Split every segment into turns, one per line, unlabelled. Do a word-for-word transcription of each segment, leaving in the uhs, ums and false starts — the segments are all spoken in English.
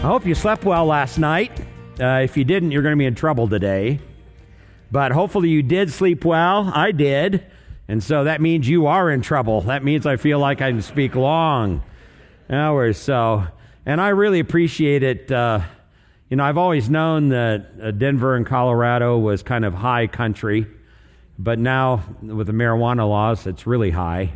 I hope you slept well last night. Uh, if you didn't, you're going to be in trouble today. But hopefully you did sleep well. I did. And so that means you are in trouble. That means I feel like I can speak long hours. So, and I really appreciate it. Uh, you know, I've always known that uh, Denver and Colorado was kind of high country. But now, with the marijuana laws, it's really high.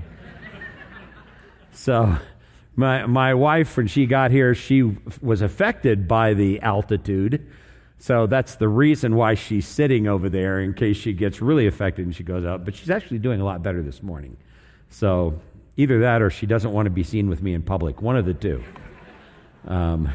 So... My my wife, when she got here, she was affected by the altitude. So that's the reason why she's sitting over there, in case she gets really affected and she goes out. But she's actually doing a lot better this morning. So either that or she doesn't want to be seen with me in public. One of the two. Um,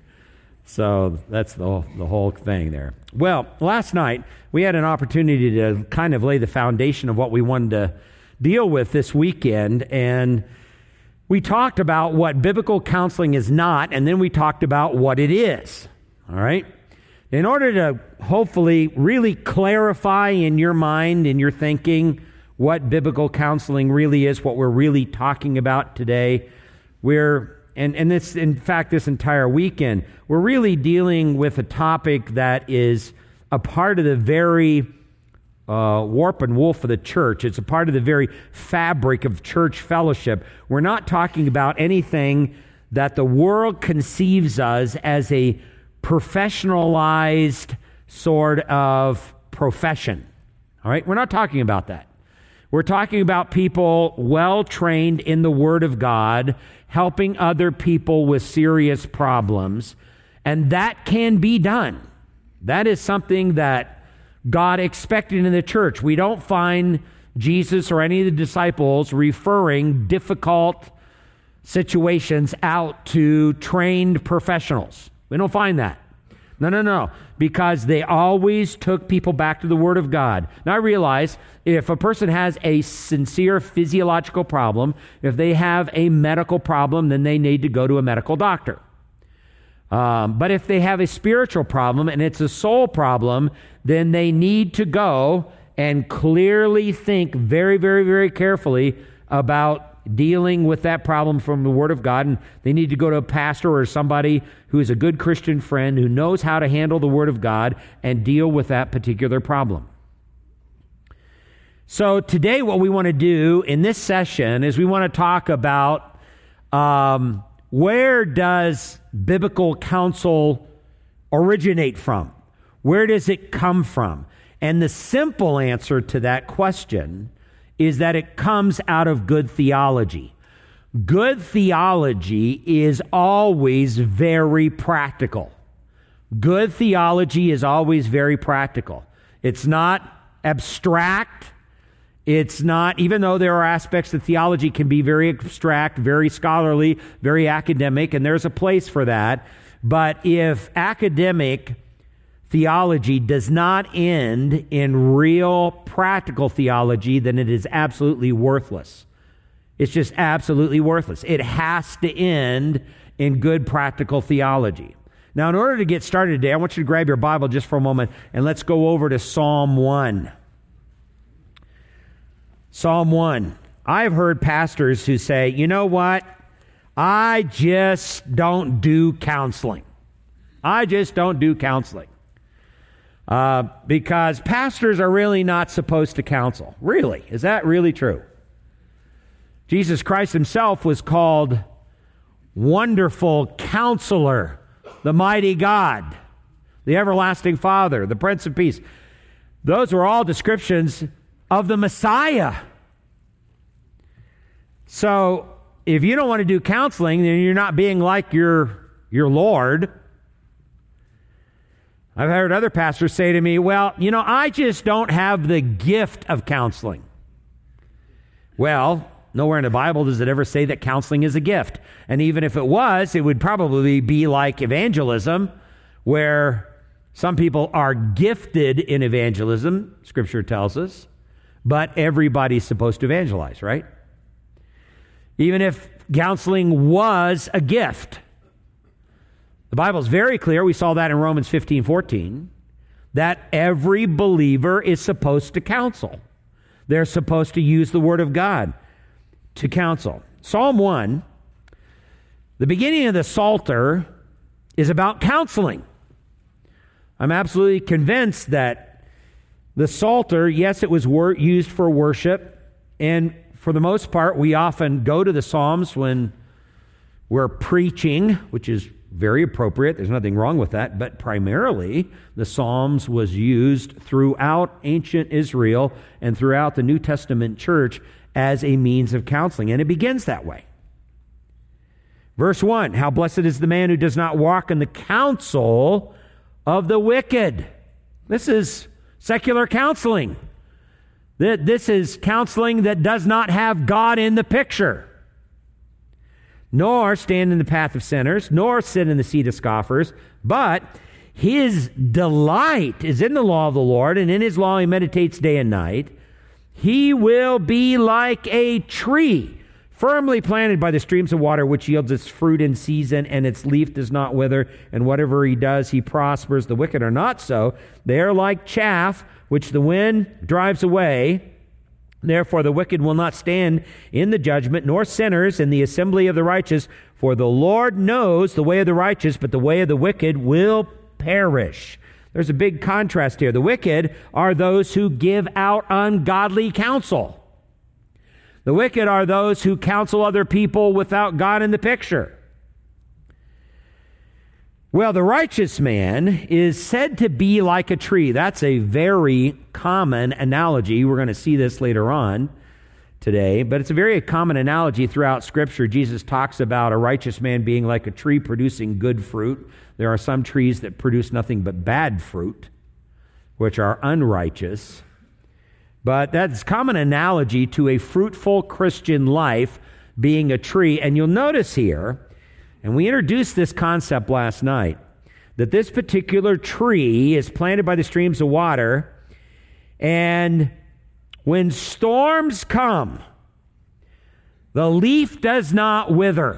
so that's the, the whole thing there. Well, last night, we had an opportunity to kind of lay the foundation of what we wanted to deal with this weekend. And we talked about what biblical counseling is not, and then we talked about what it is, all right? In order to hopefully really clarify in your mind, in your thinking, what biblical counseling really is, what we're really talking about today, we're, and, and this, in fact, this entire weekend, we're really dealing with a topic that is a part of the very Uh, warp and woof of the church. It's a part of the very fabric of church fellowship. We're not talking about anything that the world conceives us as a professionalized sort of profession. All right? We're not talking about that. We're talking about people well-trained in the Word of God, helping other people with serious problems, and that can be done. That is something that God expected in the church. We don't find Jesus or any of the disciples referring difficult situations out to trained professionals. We don't find that. No, no, no. Because they always took people back to the Word of God. Now I realize if a person has a sincere physiological problem, if they have a medical problem, then they need to go to a medical doctor. Um, but if they have a spiritual problem and it's a soul problem, then they need to go and clearly think very, very, very carefully about dealing with that problem from the Word of God. And they need to go to a pastor or somebody who is a good Christian friend who knows how to handle the Word of God and deal with that particular problem. So today what we want to do in this session is we want to talk about um, where does biblical counsel originate from? Where does it come from? And the simple answer to that question is that it comes out of good theology. Good theology is always very practical. Good theology is always very practical. It's not abstract. It's not, even though there are aspects of theology can be very abstract, very scholarly, very academic, and there's a place for that. But if academic theology does not end in real practical theology, then it is absolutely worthless. It's just absolutely worthless. It has to end in good practical theology. Now, in order to get started today, I want you to grab your Bible just for a moment, and let's go over to Psalm one. Psalm one. I've heard pastors who say, you know what? I just don't do counseling. I just don't do counseling. Uh, because pastors are really not supposed to counsel. Really? Is that really true? Jesus Christ himself was called Wonderful Counselor, the Mighty God, the Everlasting Father, the Prince of Peace. Those were all descriptions of the Messiah. So if you don't want to do counseling, then you're not being like your, your Lord. I've heard other pastors say to me, well, you know, I just don't have the gift of counseling. Well, nowhere in the Bible does it ever say that counseling is a gift. And even if it was, it would probably be like evangelism, where some people are gifted in evangelism, Scripture tells us, but everybody's supposed to evangelize, right? Even if counseling was a gift. The Bible is very clear, we saw that in Romans fifteen fourteen, that every believer is supposed to counsel. They're supposed to use the Word of God to counsel. Psalm one, the beginning of the Psalter is about counseling. I'm absolutely convinced that the Psalter, yes, it was wor- used for worship, and for the most part, we often go to the Psalms when we're preaching, which is very appropriate. There's nothing wrong with that. But primarily, the Psalms was used throughout ancient Israel and throughout the New Testament church as a means of counseling. And it begins that way. Verse one, how blessed is the man who does not walk in the counsel of the wicked. This is secular counseling. This is counseling that does not have God in the picture. Nor stand in the path of sinners, nor sit in the seat of scoffers, but his delight is in the law of the Lord, and in his law he meditates day and night. He will be like a tree firmly planted by the streams of water, which yields its fruit in season, and its leaf does not wither, and whatever he does, he prospers. The wicked are not so. They are like chaff, which the wind drives away. Therefore the wicked will not stand in the judgment, nor sinners in the assembly of the righteous. For the Lord knows the way of the righteous, but the way of the wicked will perish. There's a big contrast here. The wicked are those who give out ungodly counsel. The wicked are those who counsel other people without God in the picture. Well, the righteous man is said to be like a tree. That's a very common analogy. We're going to see this later on today, but it's a very common analogy throughout Scripture. Jesus talks about a righteous man being like a tree producing good fruit. There are some trees that produce nothing but bad fruit, which are unrighteous. But that's a common analogy to a fruitful Christian life being a tree. And you'll notice here, and we introduced this concept last night, that this particular tree is planted by the streams of water, and when storms come, the leaf does not wither,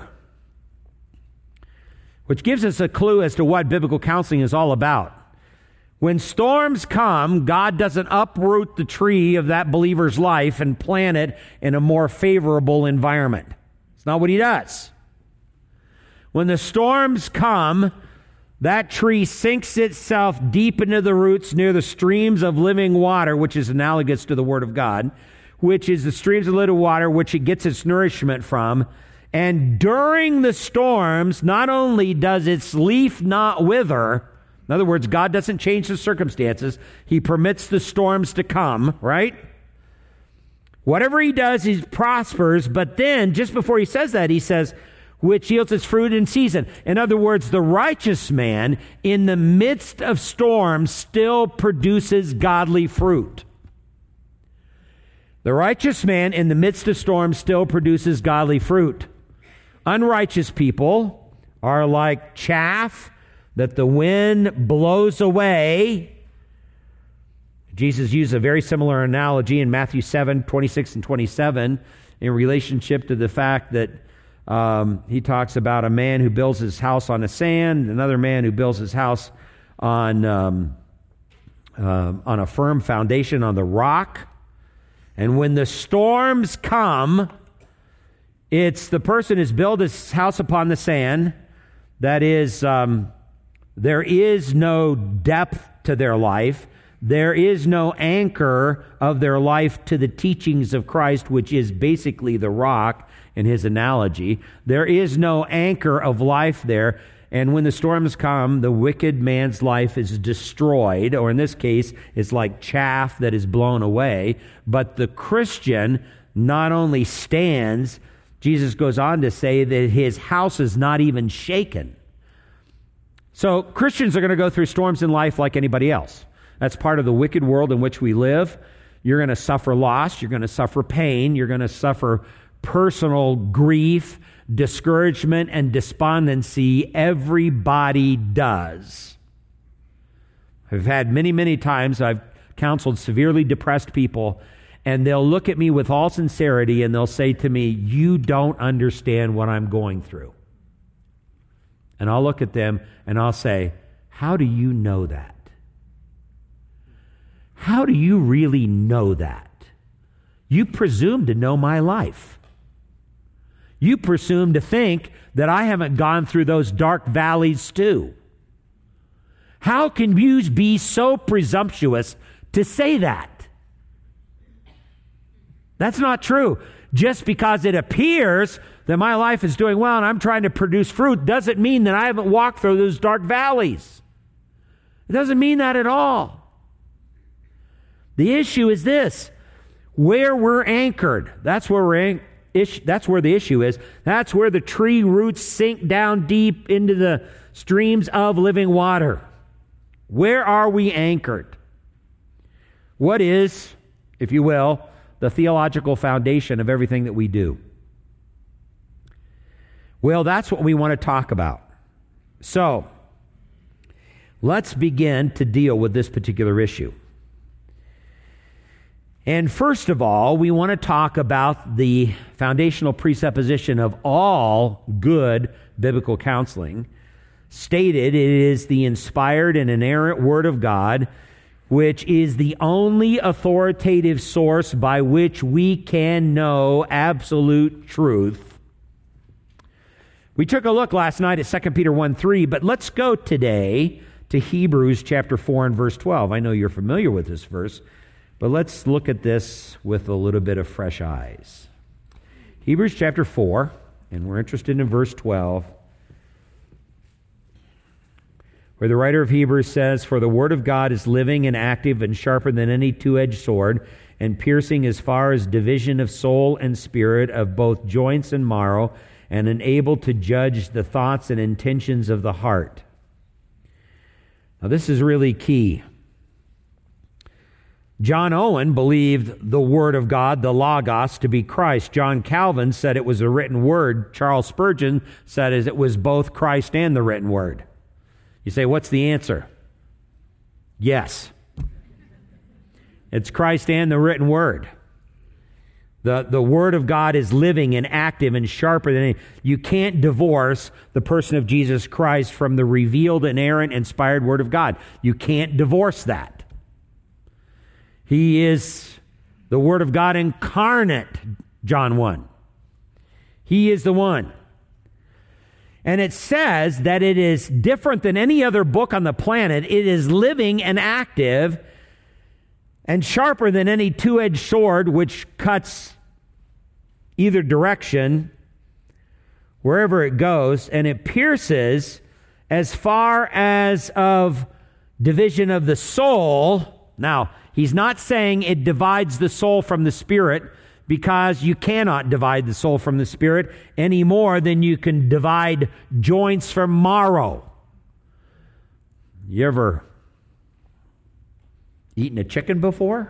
which gives us a clue as to what biblical counseling is all about. When storms come, God doesn't uproot the tree of that believer's life and plant it in a more favorable environment. It's not what he does. When the storms come, that tree sinks itself deep into the roots near the streams of living water, which is analogous to the Word of God, which is the streams of living water which it gets its nourishment from. And during the storms, not only does its leaf not wither, in other words, God doesn't change the circumstances. He permits the storms to come, right? Whatever he does, he prospers. But then, just before he says that, he says, which yields its fruit in season. In other words, the righteous man, in the midst of storms, still produces godly fruit. The righteous man, in the midst of storms, still produces godly fruit. Unrighteous people are like chaff that the wind blows away. Jesus used a very similar analogy in Matthew seven, twenty-six and twenty-seven in relationship to the fact that um, he talks about a man who builds his house on the sand, another man who builds his house on, um, uh, on a firm foundation on the rock. And when the storms come, it's the person who's built his house upon the sand that is... Um, There is no depth to their life. There is no anchor of their life to the teachings of Christ, which is basically the rock in his analogy. There is no anchor of life there. And when the storms come, the wicked man's life is destroyed, or in this case, it's like chaff that is blown away. But the Christian not only stands, Jesus goes on to say that his house is not even shaken. So Christians are going to go through storms in life like anybody else. That's part of the wicked world in which we live. You're going to suffer loss. You're going to suffer pain. You're going to suffer personal grief, discouragement, and despondency. Everybody does. I've had many, many times I've counseled severely depressed people, and they'll look at me with all sincerity and they'll say to me, "You don't understand what I'm going through." And I'll look at them and I'll say, "How do you know that? How do you really know that? You presume to know my life. You presume to think that I haven't gone through those dark valleys too. How can you be so presumptuous to say that? That's not true. Just because it appears that my life is doing well and I'm trying to produce fruit doesn't mean that I haven't walked through those dark valleys. It doesn't mean that at all. The issue is this: where we're anchored. That's where we're anchored. That's where the issue is. That's where the tree roots sink down deep into the streams of living water. Where are we anchored? What is, if you will, the theological foundation of everything that we do? Well, that's what we want to talk about. So, let's begin to deal with this particular issue. And first of all, we want to talk about the foundational presupposition of all good biblical counseling. Stated, it is the inspired and inerrant Word of God, which is the only authoritative source by which we can know absolute truth. We took a look last night at Second Peter one three, but let's go today to Hebrews chapter four and verse twelve. I know you're familiar with this verse, but let's look at this with a little bit of fresh eyes. Hebrews chapter four, and we're interested in verse twelve, where the writer of Hebrews says, "For the word of God is living and active and sharper than any two-edged sword, and piercing as far as division of soul and spirit, of both joints and marrow, and able to judge the thoughts and intentions of the heart." Now this is really key. John Owen believed the Word of God, the Logos, to be Christ. John Calvin said it was a written word. Charles Spurgeon said it was both Christ and the written word. You say, what's the answer? Yes. It's Christ and the written word. The, the Word of God is living and active and sharper than any. You can't divorce the person of Jesus Christ from the revealed, inerrant, inspired Word of God. You can't divorce that. He is the Word of God incarnate, John one. He is the one. And it says that it is different than any other book on the planet. It is living and active and sharper than any two-edged sword, which cuts either direction, wherever it goes, and it pierces as far as of division of the soul. Now, he's not saying it divides the soul from the spirit, because you cannot divide the soul from the spirit any more than you can divide joints from marrow. You ever eaten a chicken before?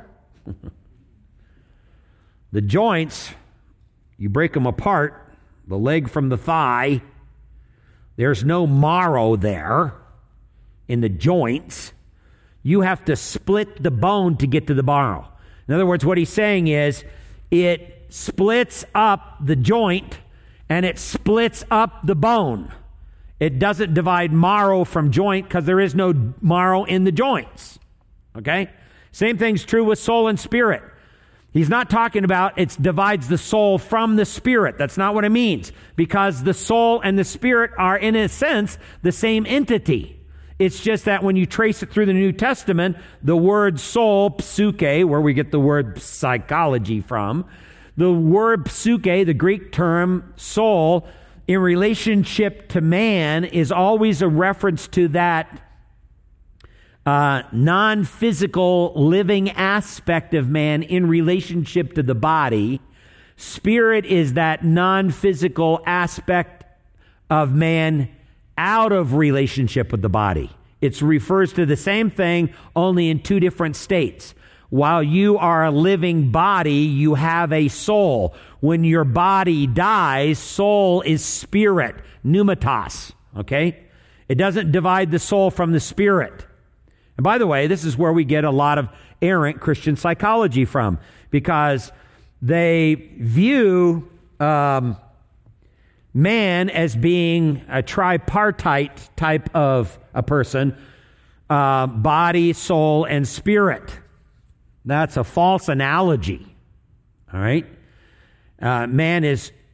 The joints, you break them apart, the leg from the thigh. There's no marrow there in the joints. You have to split the bone to get to the marrow. In other words, what he's saying is, it splits up the joint and it splits up the bone. It doesn't divide marrow from joint because there is no marrow in the joints. Okay? Same thing's true with soul and spirit. He's not talking about it divides the soul from the spirit. That's not what it means. Because the soul and the spirit are, in a sense, the same entity. It's just that when you trace it through the New Testament, the word soul, psyche, where we get the word psychology from, the word psyche, the Greek term soul, in relationship to man is always a reference to that uh, non-physical living aspect of man in relationship to the body. Spirit is that non-physical aspect of man out of relationship with the body. It refers to the same thing, only in two different states. While you are a living body, you have a soul. When your body dies, soul is spirit, pneumatos, okay? It doesn't divide the soul from the spirit. And by the way, this is where we get a lot of errant Christian psychology from, because they view um, man as being a tripartite type of a person, uh, body, soul, and spirit. That's a false analogy. All right? Uh, man is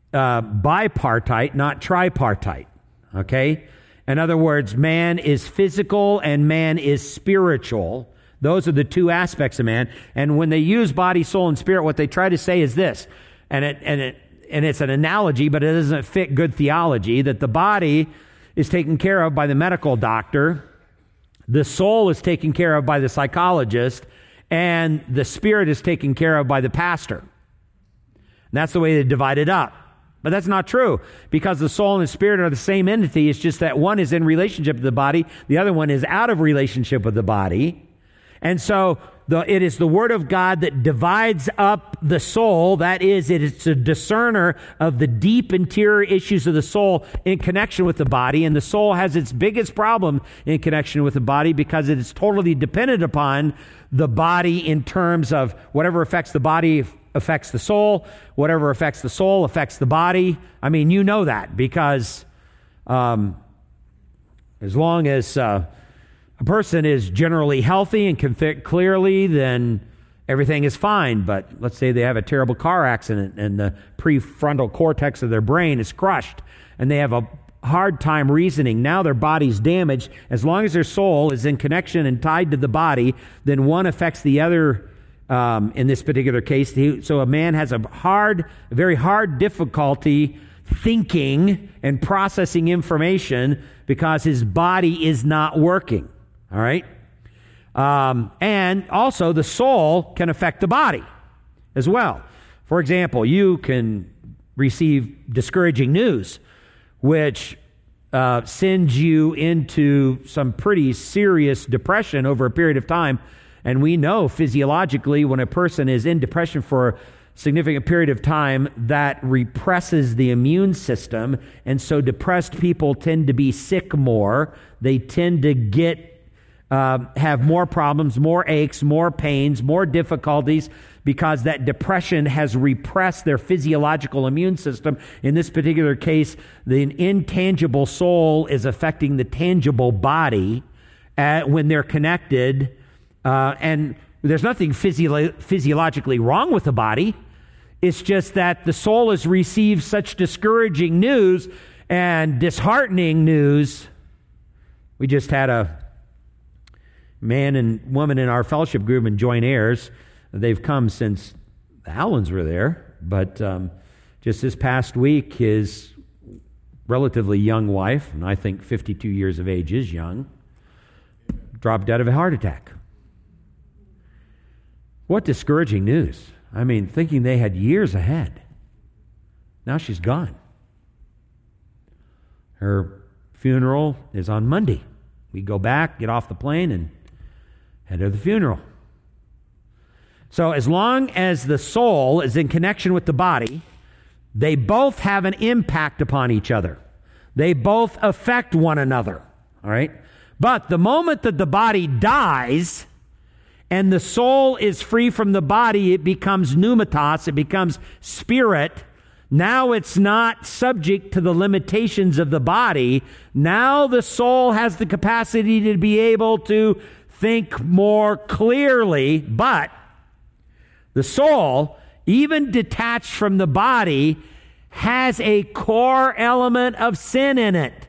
uh, bipartite, not tripartite. Okay? In other words, man is physical and man is spiritual. Those are the two aspects of man. And when they use body, soul, and spirit, what they try to say is this, and it and it and it's an analogy, but it doesn't fit good theology, that the body is taken care of by the medical doctor, the soul is taken care of by the psychologist, and the spirit is taken care of by the pastor. And that's the way they divide it up. But that's not true, because the soul and the spirit are the same entity. It's just that one is in relationship with the body, the other one is out of relationship with the body. And so the, it is the Word of God that divides up the soul. That is, it is a discerner of the deep interior issues of the soul in connection with the body. And the soul has its biggest problem in connection with the body because it is totally dependent upon the body in terms of whatever affects the body affects the soul. Whatever affects the soul affects the body. I mean, you know that because um, as long as uh, a person is generally healthy and can think clearly, then everything is fine. But let's say they have a terrible car accident and the prefrontal cortex of their brain is crushed and they have a hard time reasoning. Now their body's damaged. As long as their soul is in connection and tied to the body, then one affects the other. Um, in this particular case, he, so a man has a hard, a very hard difficulty thinking and processing information because his body is not working. All right, um, and also the soul can affect the body as well. For example, you can receive discouraging news, which uh, sends you into some pretty serious depression over a period of time. And we know physiologically when a person is in depression for a significant period of time, that represses the immune system. And so depressed people tend to be sick more. They tend to get, uh, have more problems, more aches, more pains, more difficulties because that depression has repressed their physiological immune system. In this particular case, the intangible soul is affecting the tangible body uh, when they're connected. Uh, and there's nothing physio- physiologically wrong with the body. It's just that the soul has received such discouraging news and disheartening news. We just had a man and woman in our fellowship group in Joint Heirs. They've come since the Allens were there. But um, just this past week, his relatively young wife, and I think fifty-two years of age is young, dropped dead of a heart attack. What discouraging news. I mean, thinking they had years ahead. Now she's gone. Her funeral is on Monday. We go back, get off the plane, and head to the funeral. So as long as the soul is in connection with the body, they both have an impact upon each other. They both affect one another. All right? But the moment that the body dies and the soul is free from the body, it becomes pneumatos, it becomes spirit. Now it's not subject to the limitations of the body. Now the soul has the capacity to be able to think more clearly, but the soul, even detached from the body, has a core element of sin in it.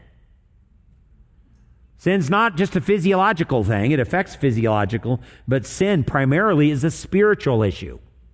Sin's not just a physiological thing. It affects physiological, but sin primarily is a spiritual issue.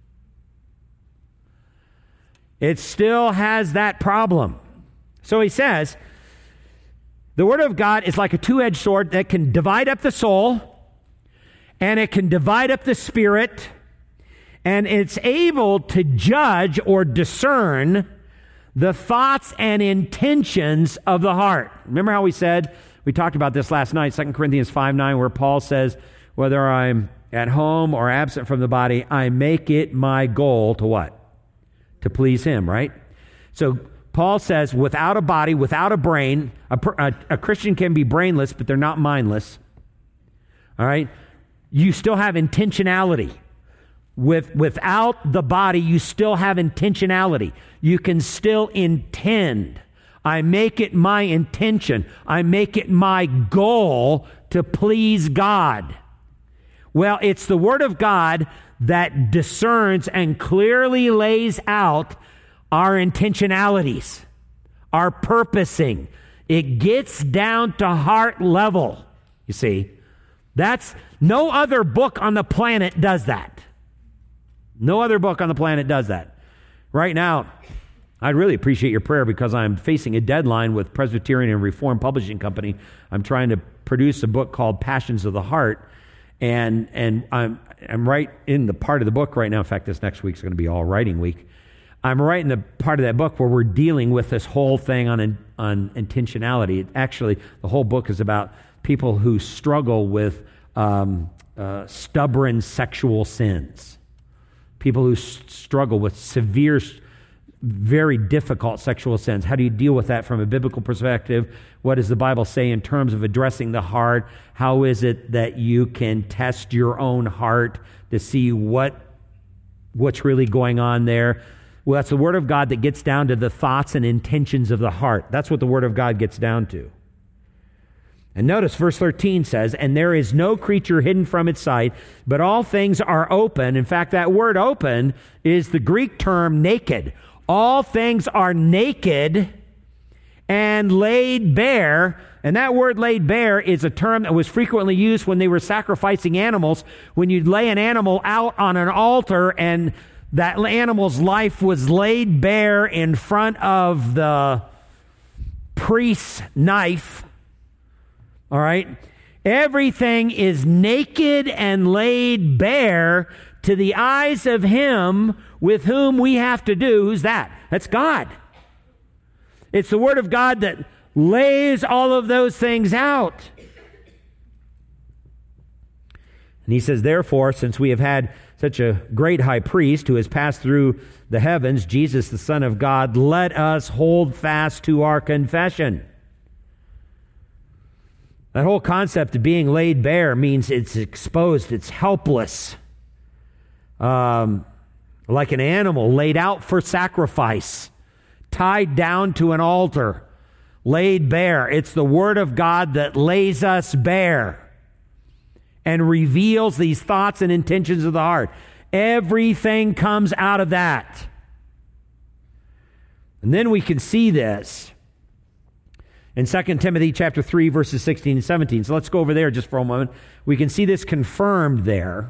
It still has that problem. So he says, the Word of God is like a two-edged sword that can divide up the soul, and it can divide up the spirit, and it's able to judge or discern the thoughts and intentions of the heart. Remember how we said, we talked about this last night, Second Corinthians five nine, where Paul says, whether I'm at home or absent from the body, I make it my goal to what? To please him, right? So Paul says, without a body, without a brain, a, a, a Christian can be brainless, but they're not mindless. All right? You still have intentionality. With, without the body, you still have intentionality. You can still intend. I make it my intention. I make it my goal to please God. Well, it's the Word of God that discerns and clearly lays out
our intentionalities, our purposing. It gets down to heart level, you see. That's, no other book on the planet does that. No other book on the planet does that. Right now, I'd really appreciate your prayer because I'm facing a deadline with Presbyterian and Reformed Publishing Company. I'm trying to produce a book called Passions of the Heart, and and I'm I'm right in the part of the book right now. In fact, this next week's going to be all writing week. I'm right in the part of that book where we're dealing with this whole thing on on intentionality. It, actually, the whole book is about people who struggle with um, uh, stubborn sexual sins, people who s- struggle with severe, very difficult sexual sins. How do you deal with that from a biblical perspective? What does the Bible say in terms of addressing the heart? How is it that you can test your own heart to see what what's really going on there? Well, that's the Word of God that gets down to the thoughts and intentions of the heart. That's what the Word of God gets down to. And notice verse thirteen says, and there is no creature hidden from its sight, but all things are open. In fact, that word open is the Greek term naked. All things are naked and laid bare. And that word laid bare is a term that was frequently used when they were sacrificing animals. When you'd lay an animal out on an altar and that animal's life was laid bare in front of the priest's knife. All right? Everything is naked and laid bare to the eyes of him with whom we have to do. Who's that? That's God. It's the Word of God that lays all of those things out. And he says, therefore, since we have had such a great high priest who has passed through the heavens, Jesus, the Son of God, let us hold fast to our confession. That whole concept of being laid bare means it's exposed, it's helpless. Um, like an animal laid out for sacrifice, tied down to an altar, laid bare. It's the Word of God that lays us bare and reveals these thoughts and intentions of the heart. Everything comes out of that. And then we can see this in Second Timothy chapter three, verses sixteen and seventeen. So let's go over there just for a moment. We can see this confirmed there.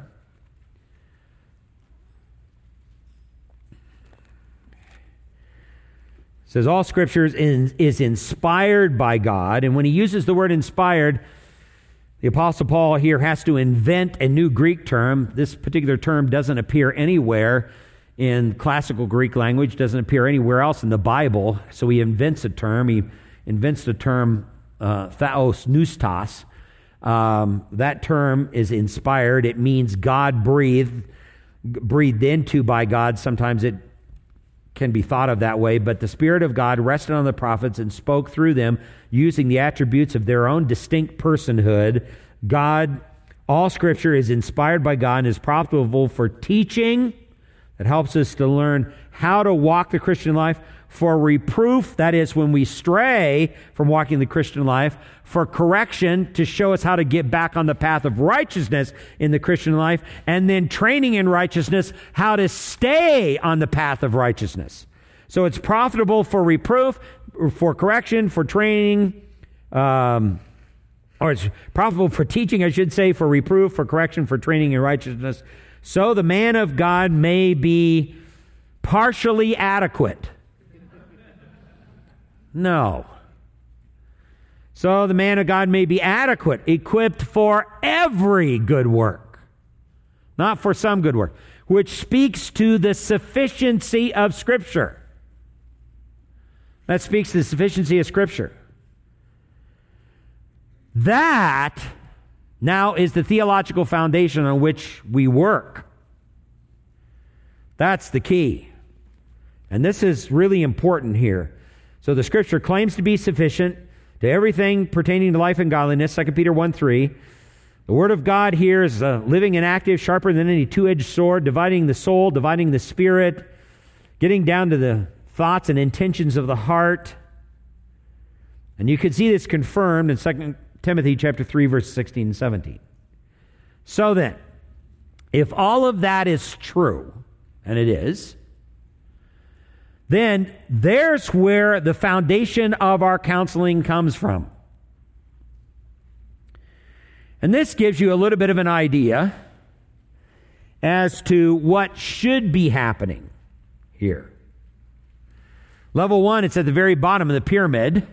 It says all Scripture is, is inspired by God. And when he uses the word inspired, the Apostle Paul here has to invent a new Greek term. This particular term doesn't appear anywhere in classical Greek language, doesn't appear anywhere else in the Bible. So he invents a term. He invents the term uh, theos neustos. Um, that term is inspired. It means God breathed, breathed into by God. Sometimes it can be thought of that way, but the Spirit of God rested on the prophets and spoke through them using the attributes of their own distinct personhood. God, all Scripture is inspired by God and is profitable for teaching. That helps us to learn how to walk the Christian life. For reproof, that is when we stray from walking the Christian life. For correction, to show us how to get back on the path of righteousness in the Christian life. And then training in righteousness, how to stay on the path of righteousness. So it's profitable for reproof, for correction, for training, um, or it's profitable for teaching, I should say, for reproof, for correction, for training in righteousness. So the man of God may be partially adequate. No. So the man of God may be adequate, equipped for every good work, not for some good work, which speaks to the sufficiency of Scripture. That speaks to the sufficiency of Scripture. That now is the theological foundation on which we work. That's the key. And this is really important here. So the Scripture claims to be sufficient to everything pertaining to life and godliness, Second Peter one three. The Word of God here is uh, living and active, sharper than any two-edged sword, dividing the soul, dividing the spirit, getting down to the thoughts and intentions of the heart. And you can see this confirmed in Second Timothy chapter three, verse sixteen and seventeen. So then, if all of that is true, and it is, then there's where the foundation of our counseling comes from. And this gives you a little bit of an idea as to what should be happening here. Level one, it's at the very bottom of the pyramid.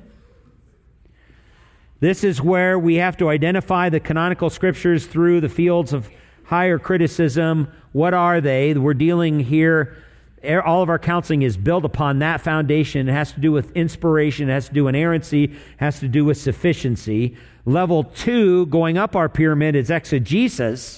This is where we have to identify the canonical scriptures through the fields of higher criticism. What are they? We're dealing here, all of our counseling is built upon that foundation. It has to do with inspiration, it has to do with inerrancy, it has to do with sufficiency. Level two, going up our pyramid, is exegesis.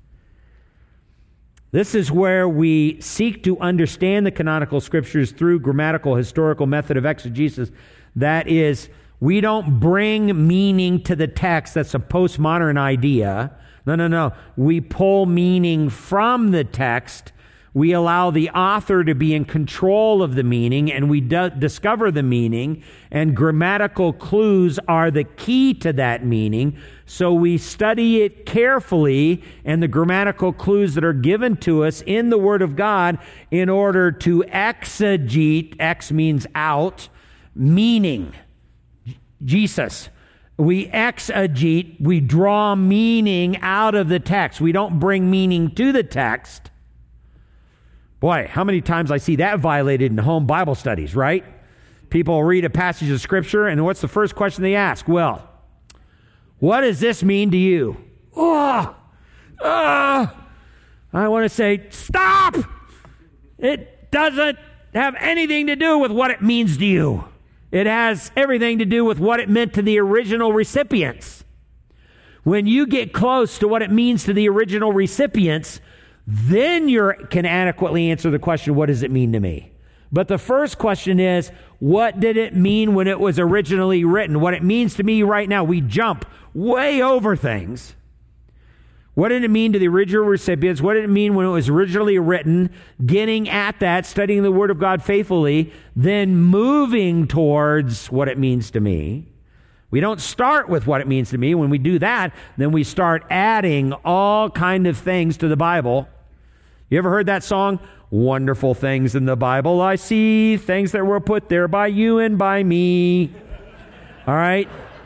This is where we seek to understand the canonical scriptures through grammatical, historical method of exegesis. That is, we don't bring meaning to the text. That's a postmodern idea. No, no, no. We pull meaning from the text. We allow the author to be in control of the meaning, and we d- discover the meaning, and grammatical clues are the key to that meaning. So we study it carefully, and the grammatical clues that are given to us in the Word of God in order to exegete, ex means out, meaning. Jesus. We exegete, we draw meaning out of the text. We don't bring meaning to the text. Boy, how many times I see that violated in home Bible studies, right? People read a passage of Scripture, and what's the first question they ask? Well, what does this mean to you? Oh, oh. I want to say, stop! It doesn't have anything to do with what it means to you. It has everything to do with what it meant to the original recipients. When you get close to what it means to the original recipients, then you can adequately answer the question, what does it mean to me? But the first question is, what did it mean when it was originally written? What it means to me right now. We jump way over things. What did it mean to the original recipients? What did it mean when it was originally written? Getting at that, studying the Word of God faithfully, then moving towards what it means to me. We don't start with what it means to me. When we do that, then we start adding all kind of things to the Bible. You ever heard that song? Wonderful things in the Bible I see, things that were put there by you and by me. All right?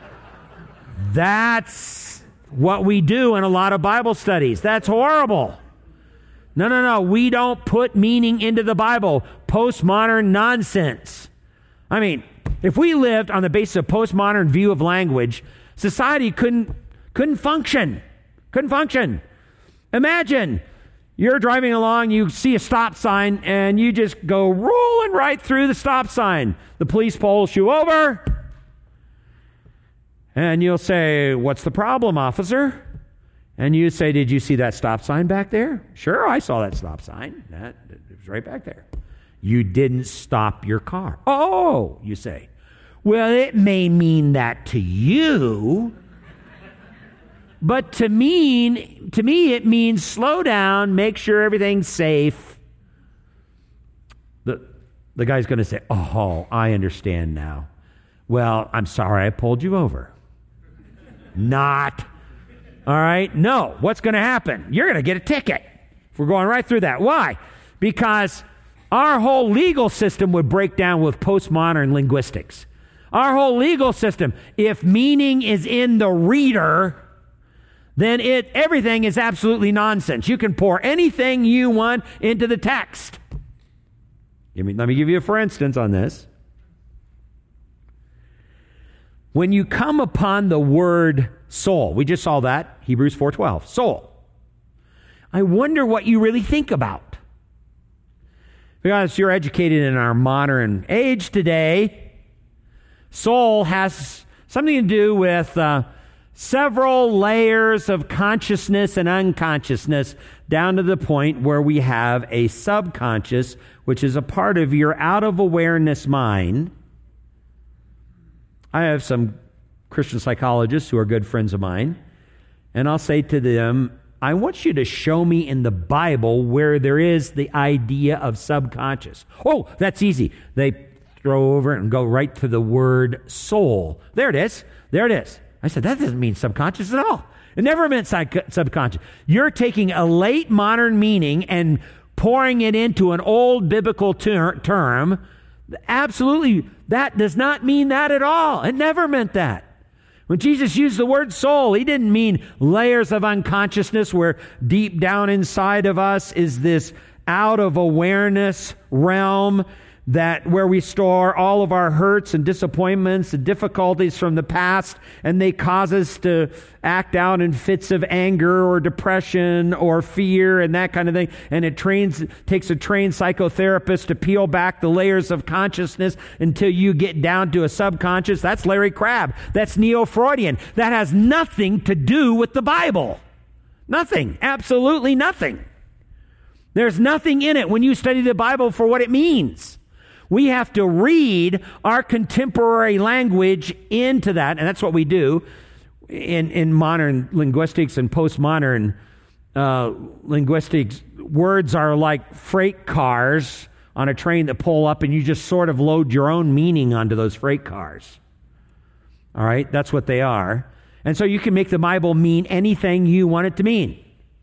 That's what we do in a lot of Bible studies. That's horrible. No, no, no. We don't put meaning into the Bible. Postmodern nonsense. I mean, if we lived on the basis of postmodern view of language, society couldn't couldn't function. Couldn't function. Imagine you're driving along, you see a stop sign, and you just go rolling right through the stop sign. The police pulls you over. And you'll say, what's the problem, officer? And you say, did you see that stop sign back there? Sure, I saw that stop sign. That, it was right back there. You didn't stop your car. Oh, you say. Well, it may mean that to you, but to mean, to me, it means slow down, make sure everything's safe. The, the guy's going to say, oh, I understand now. Well, I'm sorry I pulled you over. Not. All right? No. What's going to happen? You're going to get a ticket. If we're going right through that. Why? Because our whole legal system would break down with postmodern linguistics. Our whole legal system, if meaning is in the reader, then it everything is absolutely nonsense. You can pour anything you want into the text. Let me, let me give you a for instance on this. When you come upon the word soul, we just saw that, Hebrews four twelve, soul. I wonder what you really think about. Because you're educated in our modern age today, soul has something to do with uh, several layers of consciousness and unconsciousness down to the point where we have a subconscious, which is a part of your out-of-awareness mind. I have some Christian psychologists who are good friends of mine, and I'll say to them, I want you to show me in the Bible where there is the idea of subconscious. Oh, that's easy. They throw over and go right to the word soul. There it is. There it is. I said, that doesn't mean subconscious at all. It never meant psych- subconscious. You're taking a late modern meaning and pouring it into an old biblical ter- term Absolutely, that does not mean that at all. It never meant that. When Jesus used the word soul, he didn't mean layers of unconsciousness where deep down inside of us is this out of awareness realm that where we store all of our hurts and disappointments and difficulties from the past, and they cause us to act out in fits of anger or depression or fear and that kind of thing. And it trains takes a trained psychotherapist to peel back the layers of consciousness until you get down to a subconscious. That's Larry Crabb. That's Neo-Freudian. That has nothing to do with the Bible. Nothing. Absolutely nothing. There's nothing in it when you study the Bible for what it means. We have to read our contemporary language into that, and that's what we do in, in modern linguistics and postmodern uh, linguistics. Words are like freight cars on a train that pull up, and you just sort of load your own meaning onto those freight cars. All right? That's what they are. And so you can make the Bible mean anything you want it to mean.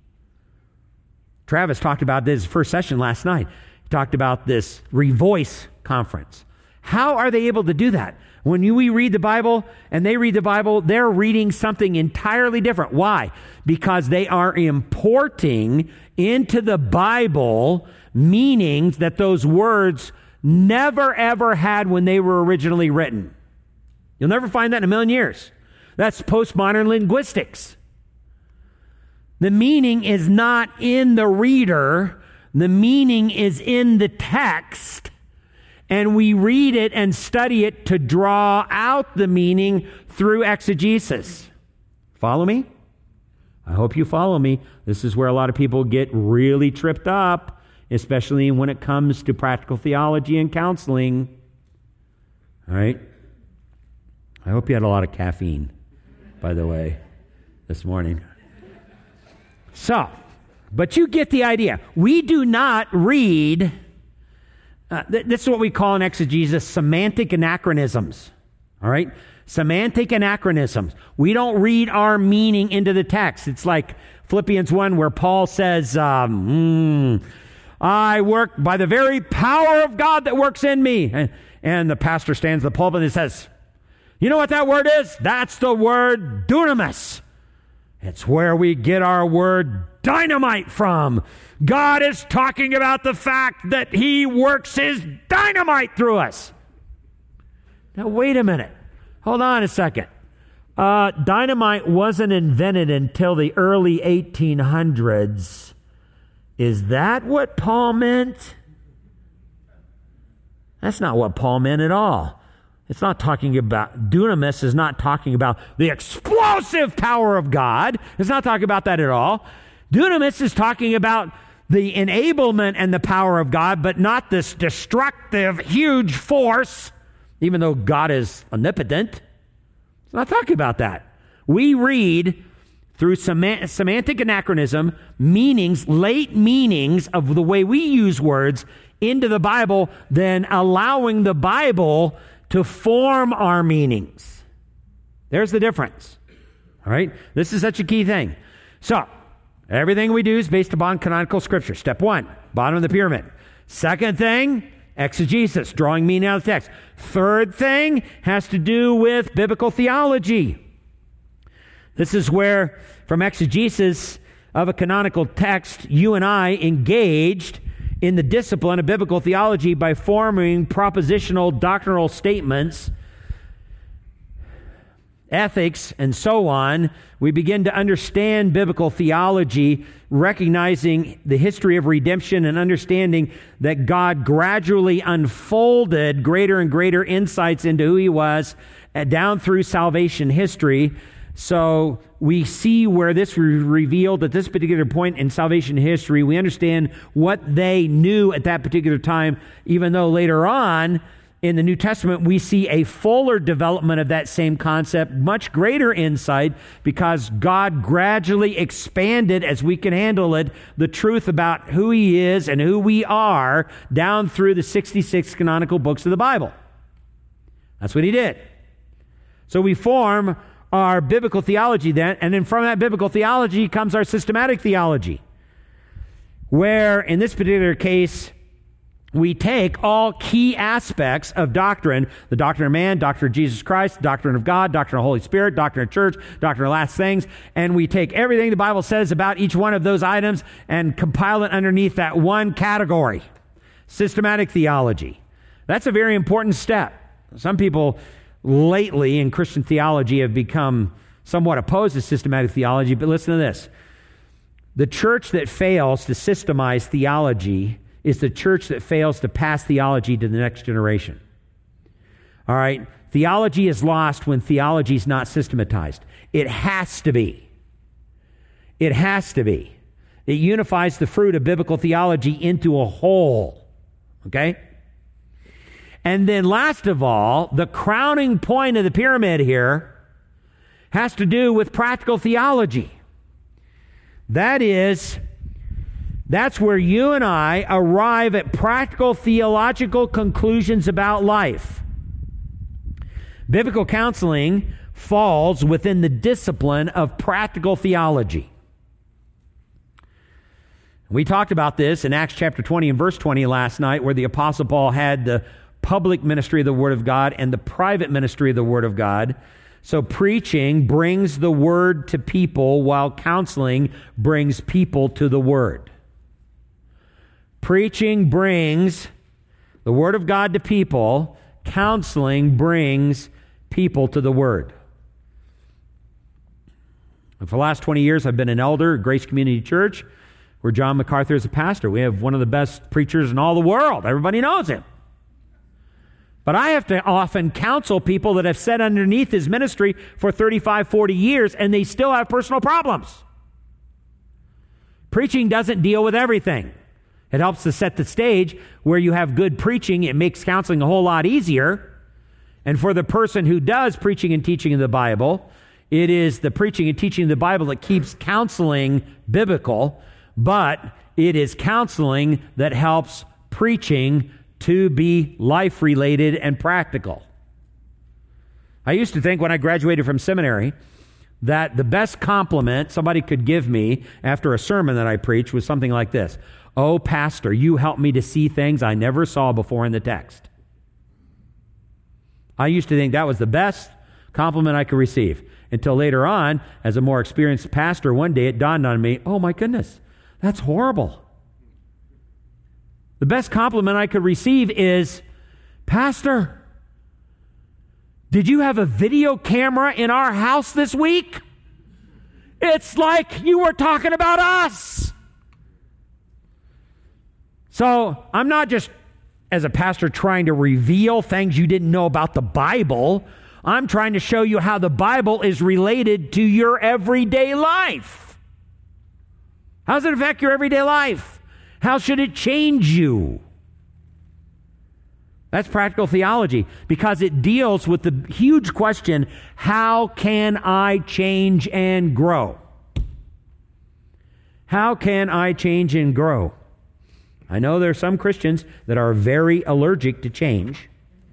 Travis talked about this first session last night. He talked about this Revoice conference. How are they able to do that? When you, we read the Bible and they read the Bible, they're reading something entirely different. Why? Because they are importing into the Bible meanings that those words never ever had when they were originally written. You'll never find that in a million years. That's postmodern linguistics. The meaning is not in the reader. The meaning is in the text. And we read it and study it to draw out the meaning through exegesis. Follow me? I hope you follow me. This is where a lot of people get really tripped up, especially when it comes to practical theology and counseling. All right? I hope you had a lot of caffeine, by the way, this morning. So, but you get the idea. We do not read, uh, th- this is what we call in exegesis semantic anachronisms. All right? Semantic anachronisms. We don't read our meaning into the text. It's like Philippians one where Paul says, um, mm, I work by the very power of God that works in me. And, and the pastor stands in the pulpit and says, you know what that word is? That's the word dunamis. It's where we get our word dynamite from. God is talking about the fact that he works his dynamite through us. Now, wait a minute. Hold on a second. Uh, dynamite wasn't invented until the early eighteen hundreds. Is that what Paul meant? That's not what Paul meant at all. It's not talking about, dunamis is not talking about the explosive power of God. It's not talking about that at all. Dunamis is talking about the enablement and the power of God, but not this destructive, huge force, even though God is omnipotent. It's not talking about that. We read through sem- semantic anachronism, meanings, late meanings of the way we use words into the Bible, then allowing the Bible to form our meanings. There's the difference. All right? This is such a key thing. So, everything we do is based upon canonical scripture. Step one, bottom of the pyramid. Second thing, exegesis, drawing meaning out of the text. Third thing has to do with biblical theology. This is where, from exegesis of a canonical text, you and I engaged in the discipline of biblical theology by forming propositional doctrinal statements, ethics, and so on. We begin to understand biblical theology, recognizing the history of redemption and understanding that God gradually unfolded greater and greater insights into who he was uh, down through salvation history. So we see where this was revealed at this particular point in salvation history. We understand what they knew at that particular time, even though later on in the New Testament we see a fuller development of that same concept, much greater insight, because God gradually expanded, as we can handle it, the truth about who he is and who we are down through the sixty-six canonical books of the Bible. That's what he did. So we form our biblical theology then, and then from that biblical theology comes our systematic theology, where in this particular case
we take all key aspects of doctrine, the doctrine of man, doctrine of Jesus Christ, doctrine of God, doctrine of Holy Spirit, doctrine of church, doctrine of last things, and we take everything the Bible says about each one of those items and compile it underneath that one category, systematic theology. That's a very important step. Some people lately in Christian theology have become somewhat opposed to systematic theology, but listen to this. The church that fails to systemize theology is the church that fails to pass theology to the next generation. All right? Theology is lost when theology is not systematized. It has to be. It has to be. It unifies the fruit of biblical theology into a whole. Okay? And then last of all, the crowning point of the pyramid here has to do with practical theology. That is, that's where you and I arrive at practical theological conclusions about life. Biblical counseling falls within the discipline of practical theology. We talked about this in Acts chapter twenty and verse twenty last night, where the Apostle Paul had the public ministry of the Word of God and the private ministry of the Word of God. So preaching brings the Word to people, while counseling brings people to the Word. Preaching brings the Word of God to people. Counseling brings people to the Word. And for the last twenty years, I've been an elder at Grace Community Church, where John MacArthur is a pastor. We have one of the best preachers in all the world. Everybody knows him. But I have to often counsel people that have sat underneath his ministry for thirty-five, forty years, and they still have personal problems. Preaching doesn't deal with everything. It helps to set the stage where you have good preaching. It makes counseling a whole lot easier. And for the person who does preaching and teaching in the Bible, it is the preaching and teaching of the Bible that keeps counseling biblical, but it is counseling that helps preaching to be life-related and practical. I used to think when I graduated from seminary that the best compliment somebody could give me after a sermon that I preached was something like this: "Oh, Pastor, you helped me to see things I never saw before in the text." I used to think that was the best compliment I could receive, until later on, as a more experienced pastor, one day it dawned on me, oh my goodness, that's horrible. The best compliment I could receive is, "Pastor, did you have a video camera in our house this week? It's like you were talking about us." So I'm not just, as a pastor, trying to reveal things you didn't know about the Bible. I'm trying to show you how the Bible is related to your everyday life. How does it affect your everyday life? How should it change you? That's practical theology, because it deals with the huge question, how can I change and grow? How can I change and grow? I know there are some Christians that are very allergic to change.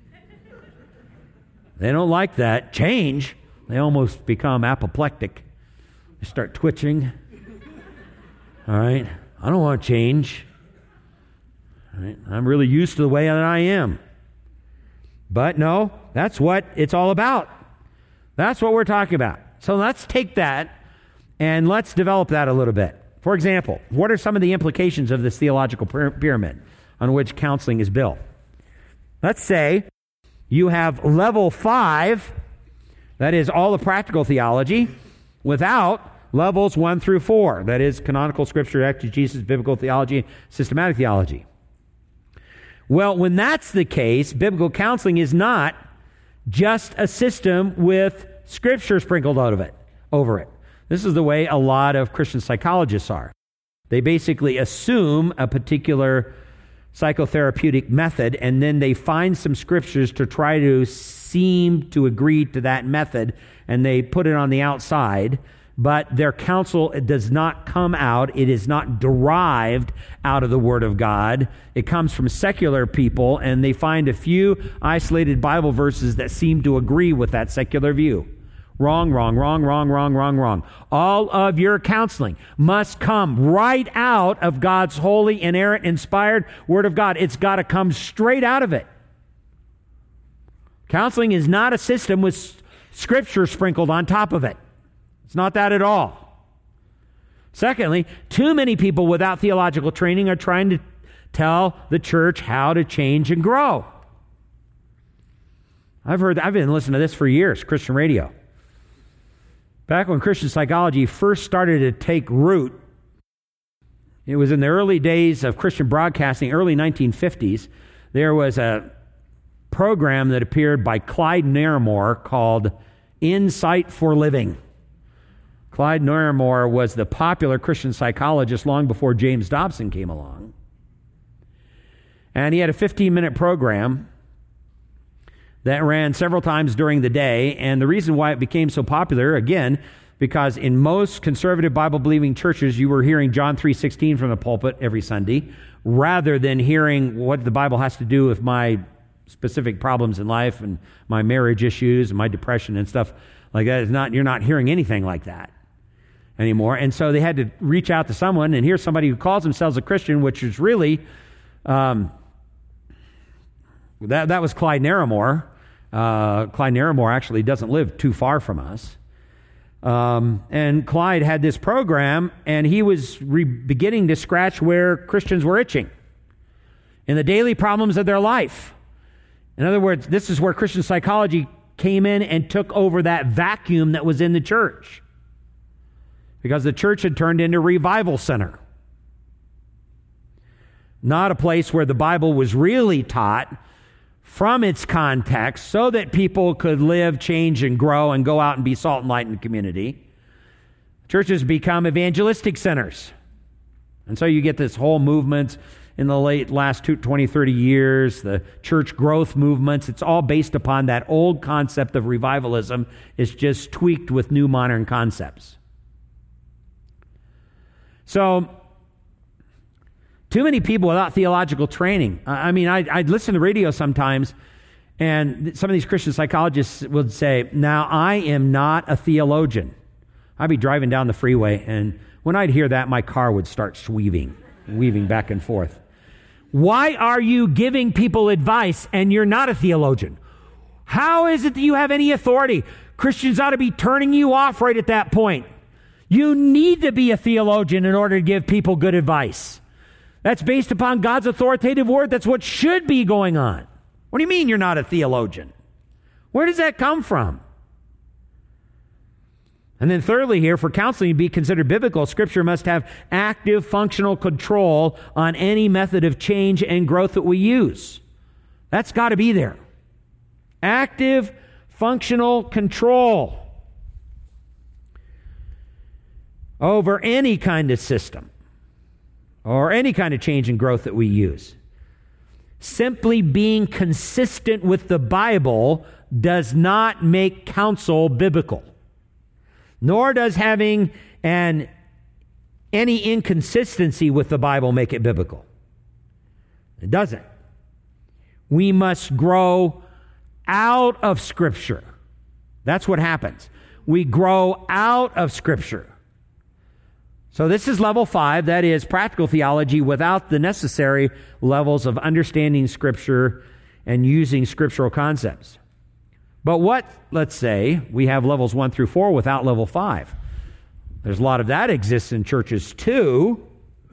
They don't like that. Change. They almost become apoplectic. They start twitching. All right. I don't want to change. All right. I'm really used to the way that I am. But no, that's what it's all about. That's what we're talking about. So let's take that and let's develop that a little bit. For example, what are some of the implications of this theological pyramid on which counseling is built? Let's say you have level five, that is all the practical theology, without levels one through four, that is canonical scripture, exegesis, biblical theology, systematic theology. Well, when that's the case, biblical counseling is not just a system with scripture sprinkled out of it, over it. This is the way a lot of Christian psychologists are. They basically assume a particular psychotherapeutic method, and then they find some scriptures to try to seem to agree to that method, and they put it on the outside, but their counsel does not come out. It is not derived out of the Word of God. It comes from secular people, and they find a few isolated Bible verses that seem to agree with that secular view.
Wrong, wrong, wrong, wrong, wrong, wrong, wrong. All of your counseling must come right out of God's holy, inerrant, inspired Word of God. It's got to come straight out of it. Counseling is not a system with Scripture sprinkled on top of it. It's not that at all. Secondly, too many people without theological training are trying to tell the church how to change and grow. I've heard, I've been listening to this for years, Christian radio. Back when Christian psychology first started to take root, it was in the early days of Christian broadcasting, early nineteen fifties, there was a program that appeared by Clyde Naramore called Insight for Living. Clyde Naramore was the popular Christian psychologist long before James Dobson came along. And he had a fifteen-minute program that ran several times during the day. And the reason why it became so popular, again, because in most conservative Bible-believing churches, you were hearing John three sixteen from the pulpit every Sunday, rather than hearing what the Bible has to do with my specific problems in life and my marriage issues and my depression and stuff like that. It's not, you're not hearing anything like that anymore. And so they had to reach out to someone, and here's somebody who calls themselves a Christian, which is really, um, that, that was Clyde Naramore. Uh, Clyde Naramore actually doesn't live too far from us. Um, and Clyde had this program, and he was re- beginning to scratch where Christians were itching in the daily problems of their life. In other words, this is where Christian psychology came in and took over that vacuum that was in the church, because the church had turned into a revival center, not a place where the Bible was really taught from its context so that people could live, change, and grow and go out and be salt and light in the community. Churches become evangelistic centers. And so you get this whole movement in the late last twenty, thirty years, the church growth movements. It's all based upon that old concept of revivalism. It's just tweaked with new modern concepts. So, too many people without theological training. I mean, I'd, I'd listen to radio sometimes, and some of these Christian psychologists would say, now, I am not a theologian. I'd be driving down the freeway, and when I'd hear that, my car would start weaving, weaving back and forth. Why are you giving people advice and you're not a theologian? How is it that you have any authority? Christians ought to be turning you off right at that point. You need to be a theologian in order to give people good advice. That's based upon God's authoritative word. That's what should be going on. What do you mean you're not a theologian? Where does that come from? And then thirdly here, for counseling to be considered biblical, Scripture must have active functional control on any method of change and growth that we use. That's got to be there. Active functional control over any kind of system or any kind of change and growth that we use. Simply being consistent with the Bible does not make counsel biblical. Nor does having an any inconsistency with the Bible make it biblical. It doesn't. We must grow out of Scripture. That's what happens. We grow out of Scripture. So this is level five, that is practical theology without the necessary levels of understanding Scripture and using scriptural concepts. But what, let's say, we have levels one through four without level five. There's a lot of that exists in churches too.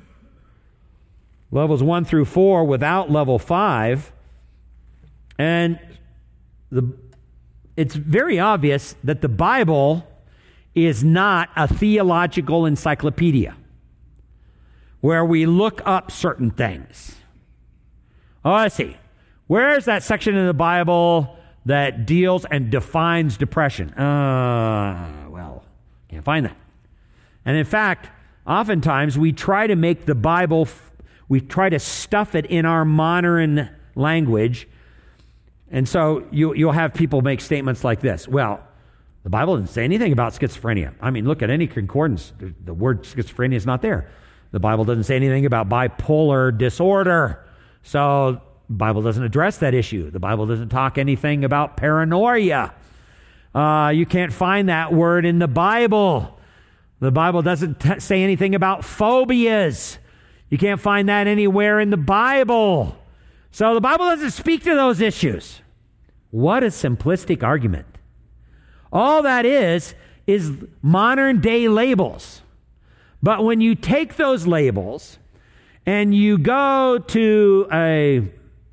Levels one through four without level five. And the, it's very obvious that the Bible is not a theological encyclopedia where we look up certain things. Oh, I see. Where's that section in the Bible that deals and defines depression? Uh, well, can't find that. And in fact, oftentimes we try to make the Bible, we try to stuff it in our modern language. And so you, you'll have people make statements like this. Well, the Bible didn't say anything about schizophrenia. I mean, look at any concordance. The, the word schizophrenia is not there. The Bible doesn't say anything about bipolar disorder. So the Bible doesn't address that issue. The Bible doesn't talk anything about paranoia. Uh, you can't find that word in the Bible. The Bible doesn't t- say anything about phobias. You can't find that anywhere in the Bible. So the Bible doesn't speak to those issues. What a simplistic argument. All that is, is modern day labels. But when you take those labels and you go to a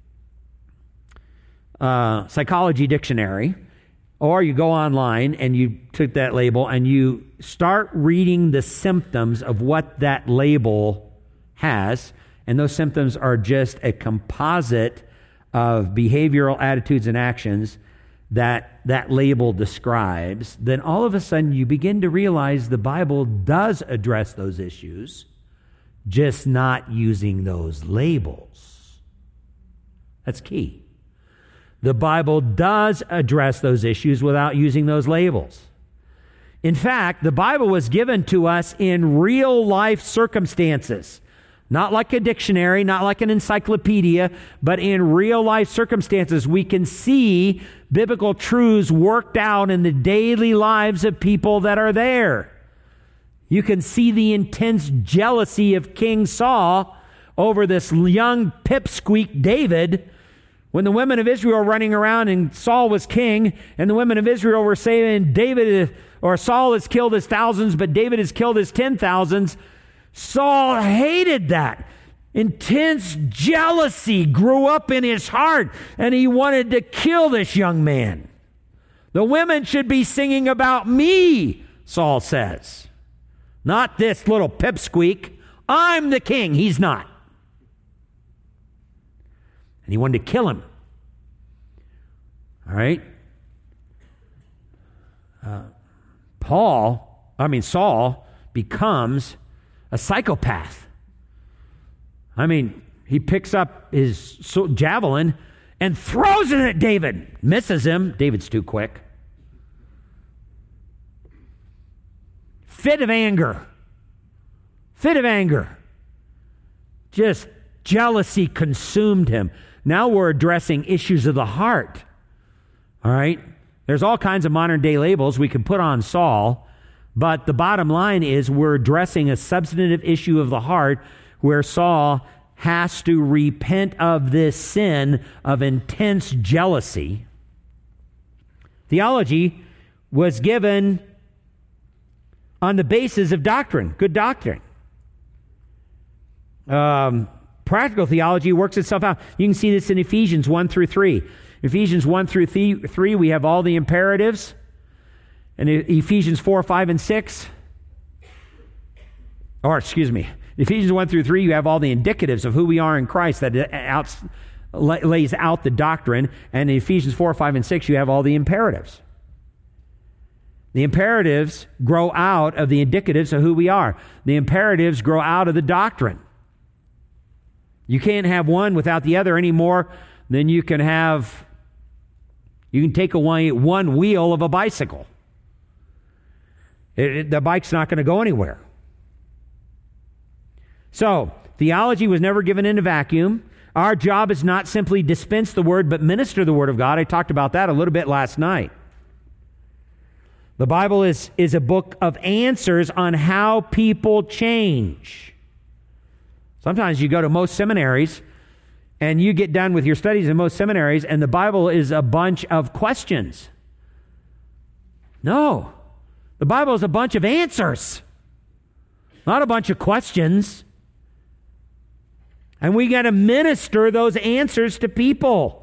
uh, psychology dictionary, or you go online and you took that label and you start reading the symptoms of what that label has, and those symptoms are just a composite of behavioral attitudes and actions that that label describes, then all of a sudden you begin to realize the Bible does address those issues, just not using those labels. That's key. The Bible does address those issues without using those labels. In fact, the Bible was given to us in real life circumstances. Not like a dictionary, not like an encyclopedia, but in real life circumstances, we can see biblical truths worked out in the daily lives of people that are there. You can see the intense jealousy of King Saul over this young pipsqueak David, when the women of Israel were running around and Saul was king, and the women of Israel were saying, David or Saul has killed his thousands, but David has killed his ten thousands. Saul hated that. Intense jealousy grew up in his heart, and he wanted to kill this young man. The women should be singing about me, Saul says. Not this little pipsqueak. I'm the king. He's not. And he wanted to kill him. All right? Uh, Paul, I mean Saul, becomes a psychopath. I mean, he picks up his javelin and throws it at David. Misses him. David's too quick. Fit of anger. Fit of anger. Just jealousy consumed him. Now we're addressing issues of the heart. All right? There's all kinds of modern day labels we can put on Saul, but the bottom line is we're addressing a substantive issue of the heart where Saul has to repent of this sin of intense jealousy. Theology was given on the basis of doctrine, good doctrine. Um, practical theology works itself out. You can see this in Ephesians one through three. Ephesians one through three, we have all the imperatives. And Ephesians four, five, and six, or excuse me, Ephesians one through three, you have all the indicatives of who we are in Christ that out, lays out the doctrine. And in Ephesians four, five, and six, you have all the imperatives. The imperatives grow out of the indicatives of who we are. The imperatives grow out of the doctrine. You can't have one without the other any more than you can have, you can take away one wheel of a bicycle. It, it, the bike's not going to go anywhere. So, theology was never given in a vacuum. Our job is not simply dispense the word, but minister the word of God. I talked about that a little bit last night. The Bible is, is a book of answers on how people change. Sometimes you go to most seminaries and you get done with your studies in most seminaries and the Bible is a bunch of questions. No. The Bible is a bunch of answers, not a bunch of questions. And we got to minister those answers to people.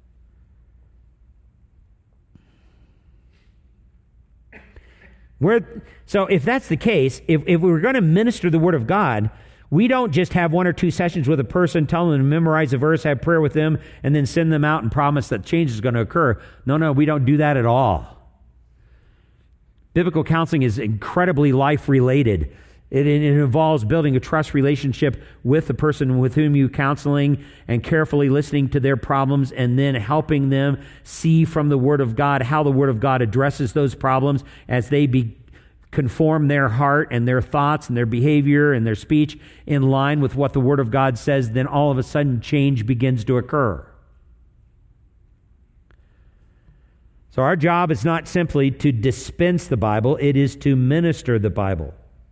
We're, so if that's the case, if, if we're going to minister the Word of God, we don't just have one or two sessions with a person, tell them to memorize a verse, have prayer with them, and then send them out and promise that change is going to occur. No, no, we don't do that at all. Biblical counseling is incredibly life-related. It, it involves building a trust relationship with the person with whom you're counseling and carefully listening to their problems and then helping them see from the Word of God how the Word of God addresses those problems as they be, conform their heart and their thoughts and their behavior and their speech in line with what the Word of God says. Then all of a sudden change begins to occur. So our job is not simply to dispense the Bible, it is to minister the Bible.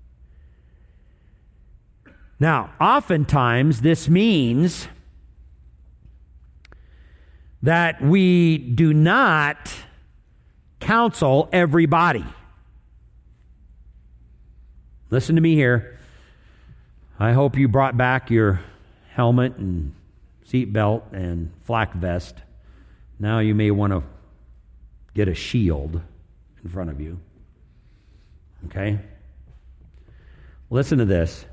Now, oftentimes this means that we do not counsel everybody. Listen to me here. I hope you brought back your helmet and seat belt and flak vest. Now you may want to get a shield in front of you. Okay? Listen to this.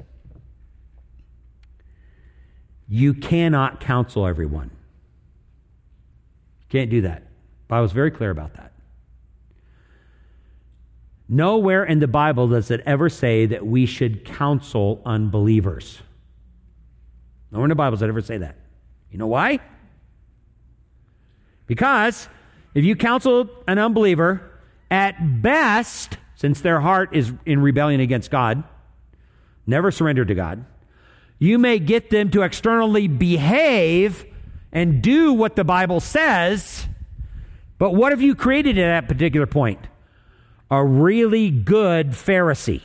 You cannot counsel everyone. Can't do that. The Bible's very clear about that. Nowhere in the Bible does it ever say that we should counsel unbelievers. Nowhere in the Bible does it ever say that. You know why? Because if you counsel an unbeliever, at best, since their heart is in rebellion against God, never surrendered to God, you may get them to externally behave and do what the Bible says, but what have you created at that particular point? A really good Pharisee.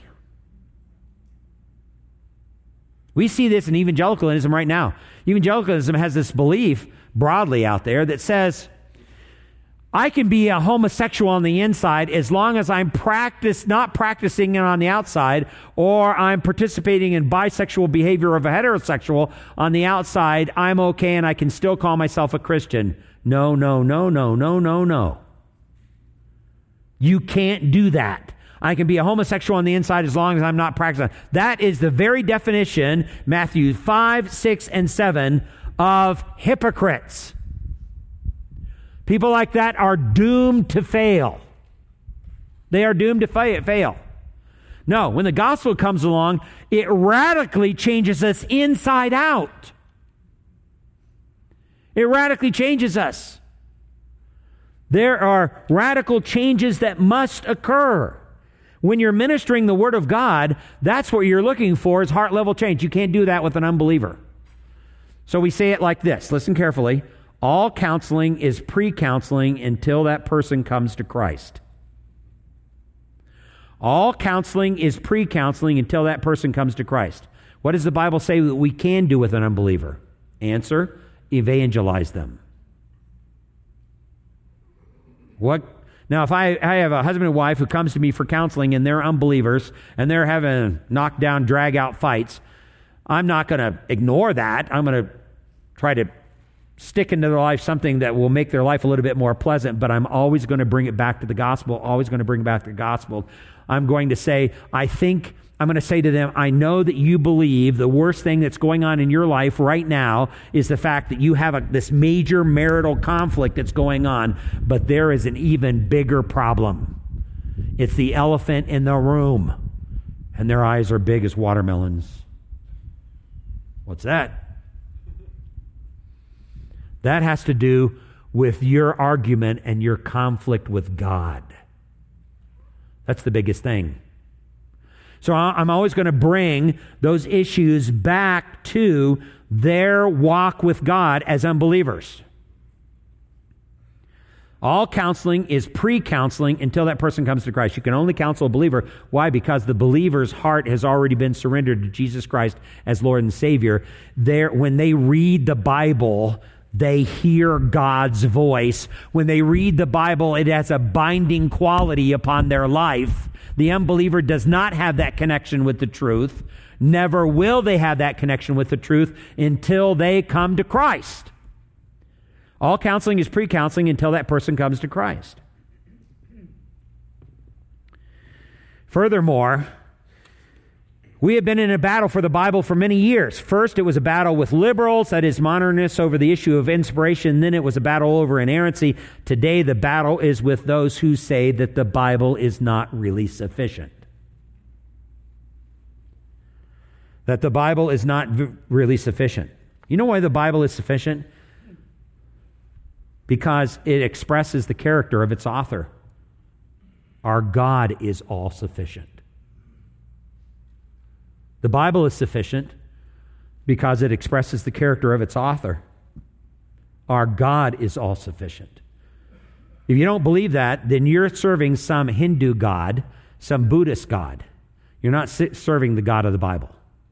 We see this in evangelicalism right now. Evangelicalism has this belief broadly out there that says, I can be a homosexual on the inside as long as I'm practice, not practicing it on the outside, or I'm participating in bisexual behavior of a heterosexual on the outside. I'm okay and I can still call myself a Christian. No, no, no, no, no, no, no. You can't do that. I can be a homosexual on the inside as long as I'm not practicing. That is the very definition, Matthew five, six, and seven, of hypocrites. People like that are doomed to fail. They are doomed to fa- fail. No, when the gospel comes along, it radically changes us inside out. It radically changes us. There are radical changes that must occur. When you're ministering the Word of God, that's what you're looking for is heart level change. You can't do that with an unbeliever. So we say it like this. Listen carefully. All counseling is pre-counseling until that person comes to Christ. All counseling is pre-counseling until that person comes to Christ. What does the Bible say that we can do with an unbeliever? Answer, evangelize them. What? Now, if I, I have a husband and wife who comes to me for counseling and they're unbelievers and they're having knockdown, drag-out fights, I'm not going to ignore that. I'm going to try to stick into their life something that will make their life a little bit more pleasant, but I'm always going to bring it back to the gospel, always going to bring back the gospel. I'm going to say, I think, I'm going to say to them, I know that you believe the worst thing that's going on in your life right now is the fact that you have a, this major marital conflict that's going on, but there is an even bigger problem. It's the elephant in the room, and their eyes are big as watermelons. What's that? That has to do with your argument and your conflict with God. That's the biggest thing. So I'm always going to bring those issues back to their walk with God as unbelievers. All counseling is pre-counseling until that person comes to Christ. You can only counsel a believer. Why? Because the believer's heart has already been surrendered to Jesus Christ as Lord and Savior. There, when they read the Bible, they hear God's voice. When they read the Bible, it has a binding quality upon their life. The unbeliever does not have that connection with the truth. Never will they have that connection with the truth until they come to Christ. All counseling is pre-counseling until that person comes to Christ. Furthermore, we have been in a battle for the Bible for many years. First, it was a battle with liberals, that is modernists, over the issue of inspiration. Then it was a battle over inerrancy. Today, the battle is with those who say that the Bible is not really sufficient. That the Bible is not v- really sufficient. You know why the Bible is sufficient? Because it expresses the character of its author. Our God is all sufficient. The Bible is sufficient because it expresses the character of its author. Our God is all sufficient. If you don't believe that, then you're serving some Hindu god, some Buddhist god. You're not serving the God of the Bible.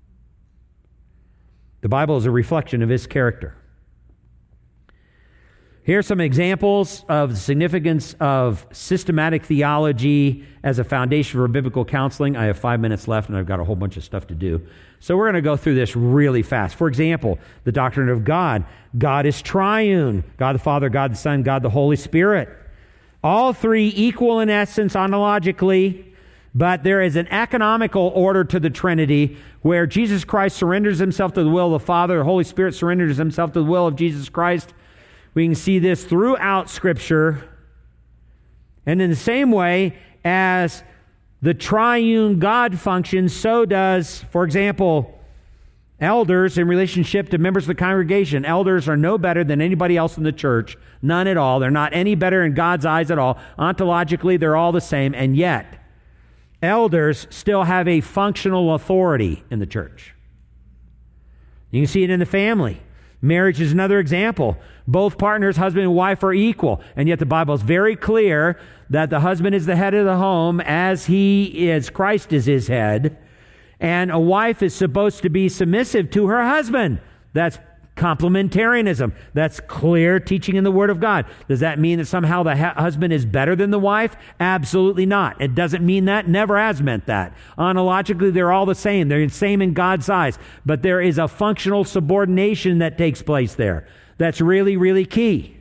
The Bible is a reflection of his character. Here are some examples of the significance of systematic theology as a foundation for biblical counseling. I have five minutes left, and I've got a whole bunch of stuff to do. So we're going to go through this really fast. For example, the doctrine of God. God is triune. God the Father, God the Son, God the Holy Spirit. All three equal in essence ontologically, but there is an economical order to the Trinity where Jesus Christ surrenders himself to the will of the Father. The Holy Spirit surrenders himself to the will of Jesus Christ. We can see this throughout Scripture. And in the same way as the triune God functions, so does, for example, elders in relationship to members of the congregation. Elders are no better than anybody else in the church. None at all. They're not any better in God's eyes at all. Ontologically, they're all the same. And yet, elders still have a functional authority in the church. You can see it in the family. Marriage is another example. Both partners, husband and wife, are equal. And yet the Bible is very clear that the husband is the head of the home as he is, Christ is his head. And a wife is supposed to be submissive to her husband. That's complementarianism. That's clear teaching in the Word of God. Does that mean that somehow the ha- husband is better than the wife? Absolutely not. It doesn't mean that. Never has meant that. Ontologically, they're all the same. They're the same in God's eyes. But there is a functional subordination that takes place there. That's really, really key.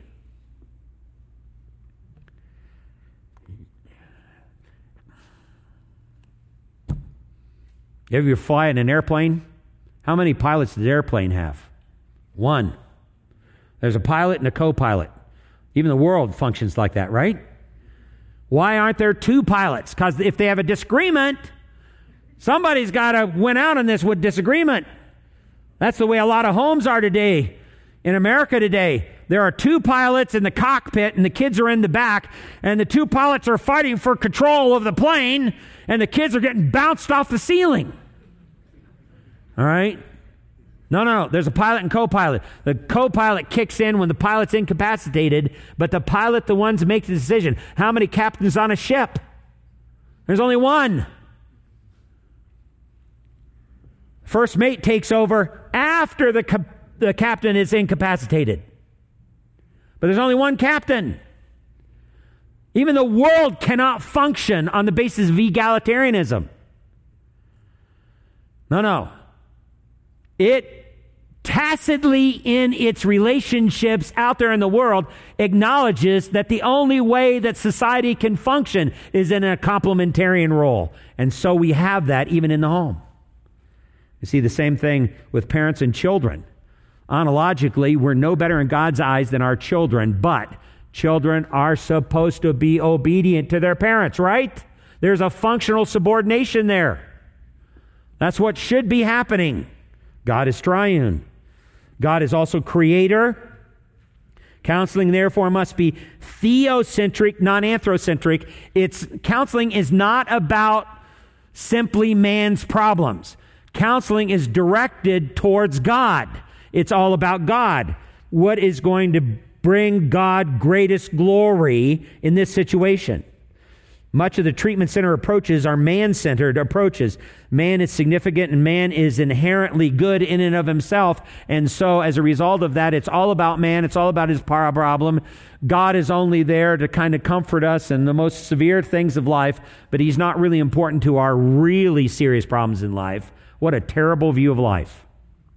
You ever fly in an airplane? How many pilots does the airplane have? One. There's a pilot and a co-pilot. Even the world functions like that, right? Why aren't there two pilots? Because if they have a disagreement, somebody's got to win out on this with disagreement. That's the way a lot of homes are today. In America today, there are two pilots in the cockpit and the kids are in the back, and the two pilots are fighting for control of the plane, and the kids are getting bounced off the ceiling. All right? No, no, no. There's a pilot and co-pilot. The co-pilot kicks in when the pilot's incapacitated, but the pilot, the ones that make the decision. How many captains on a ship? There's only one. First mate takes over after the, ca- the captain is incapacitated. But there's only one captain. Even the world cannot function on the basis of egalitarianism. No, no. It tacitly, in its relationships out there in the world, acknowledges that the only way that society can function is in a complementarian role. And so we have that even in the home. You see the same thing with parents and children. Ontologically, we're no better in God's eyes than our children, but children are supposed to be obedient to their parents, right? There's a functional subordination there. That's what should be happening. God is triune. God is also creator. Counseling, therefore, must be theocentric, not anthrocentric. It's, counseling is not about simply man's problems. Counseling is directed towards God. It's all about God. What is going to bring God greatest glory in this situation? Much of the treatment center approaches are man-centered approaches. Man is significant and man is inherently good in and of himself. And so as a result of that, it's all about man. It's all about his problem. God is only there to kind of comfort us in the most severe things of life, but he's not really important to our really serious problems in life. What a terrible view of life.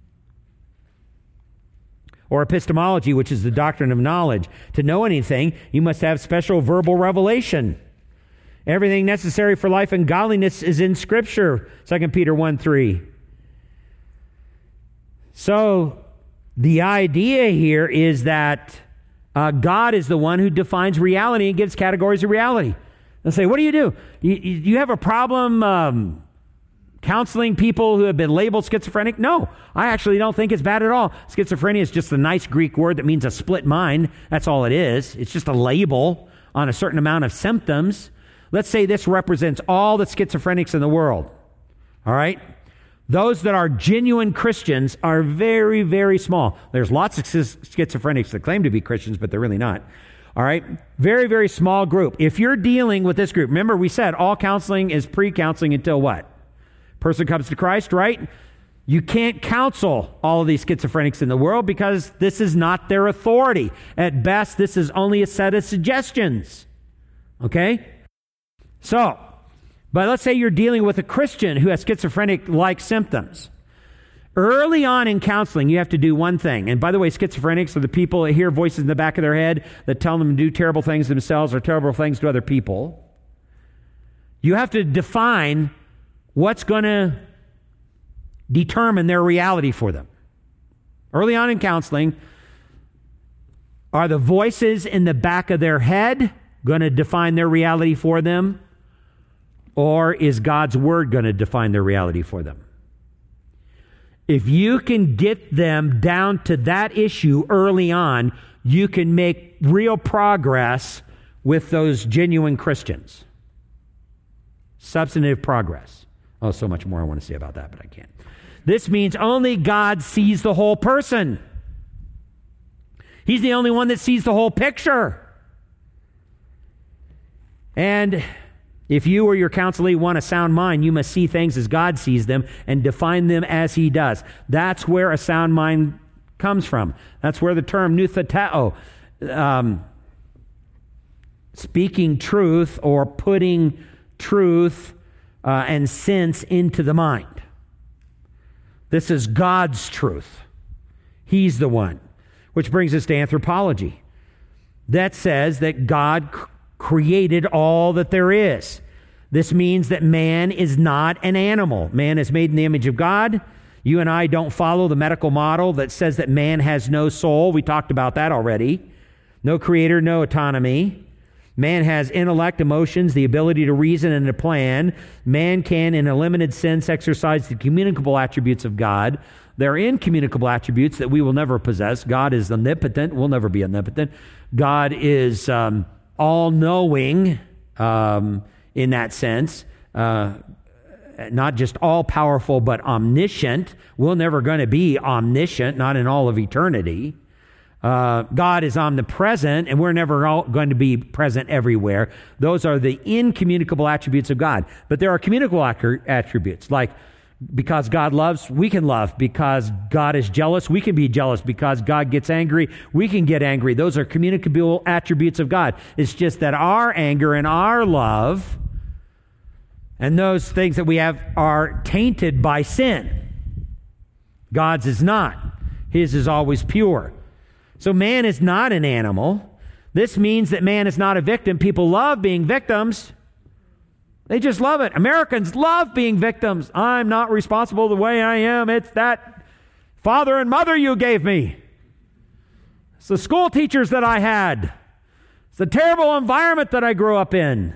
Or epistemology, which is the doctrine of knowledge. To know anything, you must have special verbal revelation. Everything necessary for life and godliness is in Scripture, Second Peter one three. So the idea here is that uh, God is the one who defines reality and gives categories of reality. They'll say, what do you do? You, you have a problem um, counseling people who have been labeled schizophrenic? No, I actually don't think it's bad at all. Schizophrenia is just a nice Greek word that means a split mind. That's all it is. It's just a label on a certain amount of symptoms. Let's say this represents all the schizophrenics in the world. All right? Those that are genuine Christians are very, very small. There's lots of schizophrenics that claim to be Christians, but they're really not. All right? Very, very small group. If you're dealing with this group, remember we said all counseling is pre-counseling until what? Person comes to Christ, right? You can't counsel all of these schizophrenics in the world because this is not their authority. At best, this is only a set of suggestions. Okay? So, but let's say you're dealing with a Christian who has schizophrenic-like symptoms. Early on in counseling, you have to do one thing. And by the way, schizophrenics are the people that hear voices in the back of their head that tell them to do terrible things to themselves or terrible things to other people. You have to define what's going to determine their reality for them. Early on in counseling, are the voices in the back of their head going to define their reality for them? Or is God's Word going to define their reality for them? If you can get them down to that issue early on, you can make real progress with those genuine Christians. Substantive progress. Oh, so much more I want to say about that, but I can't. This means only God sees the whole person. He's the only one that sees the whole picture. And if you or your counselee want a sound mind, you must see things as God sees them and define them as He does. That's where a sound mind comes from. That's where the term noutheteo, um, speaking truth or putting truth uh, and sense into the mind. This is God's truth. He's the one. Which brings us to anthropology. That says that God c- created all that there is. This means that man is not an animal. Man is made in the image of God. You and I don't follow the medical model that says that man has no soul. We talked about that already. No creator, no autonomy. Man has intellect, emotions, the ability to reason and to plan. Man can, in a limited sense, exercise the communicable attributes of God. They're incommunicable attributes that we will never possess. God is omnipotent. We'll never be omnipotent. God is um, all-knowing um, in that sense. Uh, not just all-powerful, but omniscient. We're never going to be omniscient, not in all of eternity. Uh, God is omnipresent, and we're never all going to be present everywhere. Those are the incommunicable attributes of God. But there are communicable attributes, like because God loves, we can love. Because God is jealous, we can be jealous. Because God gets angry, we can get angry. Those are communicable attributes of God. It's just that our anger and our love and those things that we have are tainted by sin. God's is not. His is always pure. So man is not an animal. This means that man is not a victim. People love being victims. They just love it. Americans love being victims. I'm not responsible the way I am. It's that father and mother you gave me. It's the school teachers that I had. It's the terrible environment that I grew up in.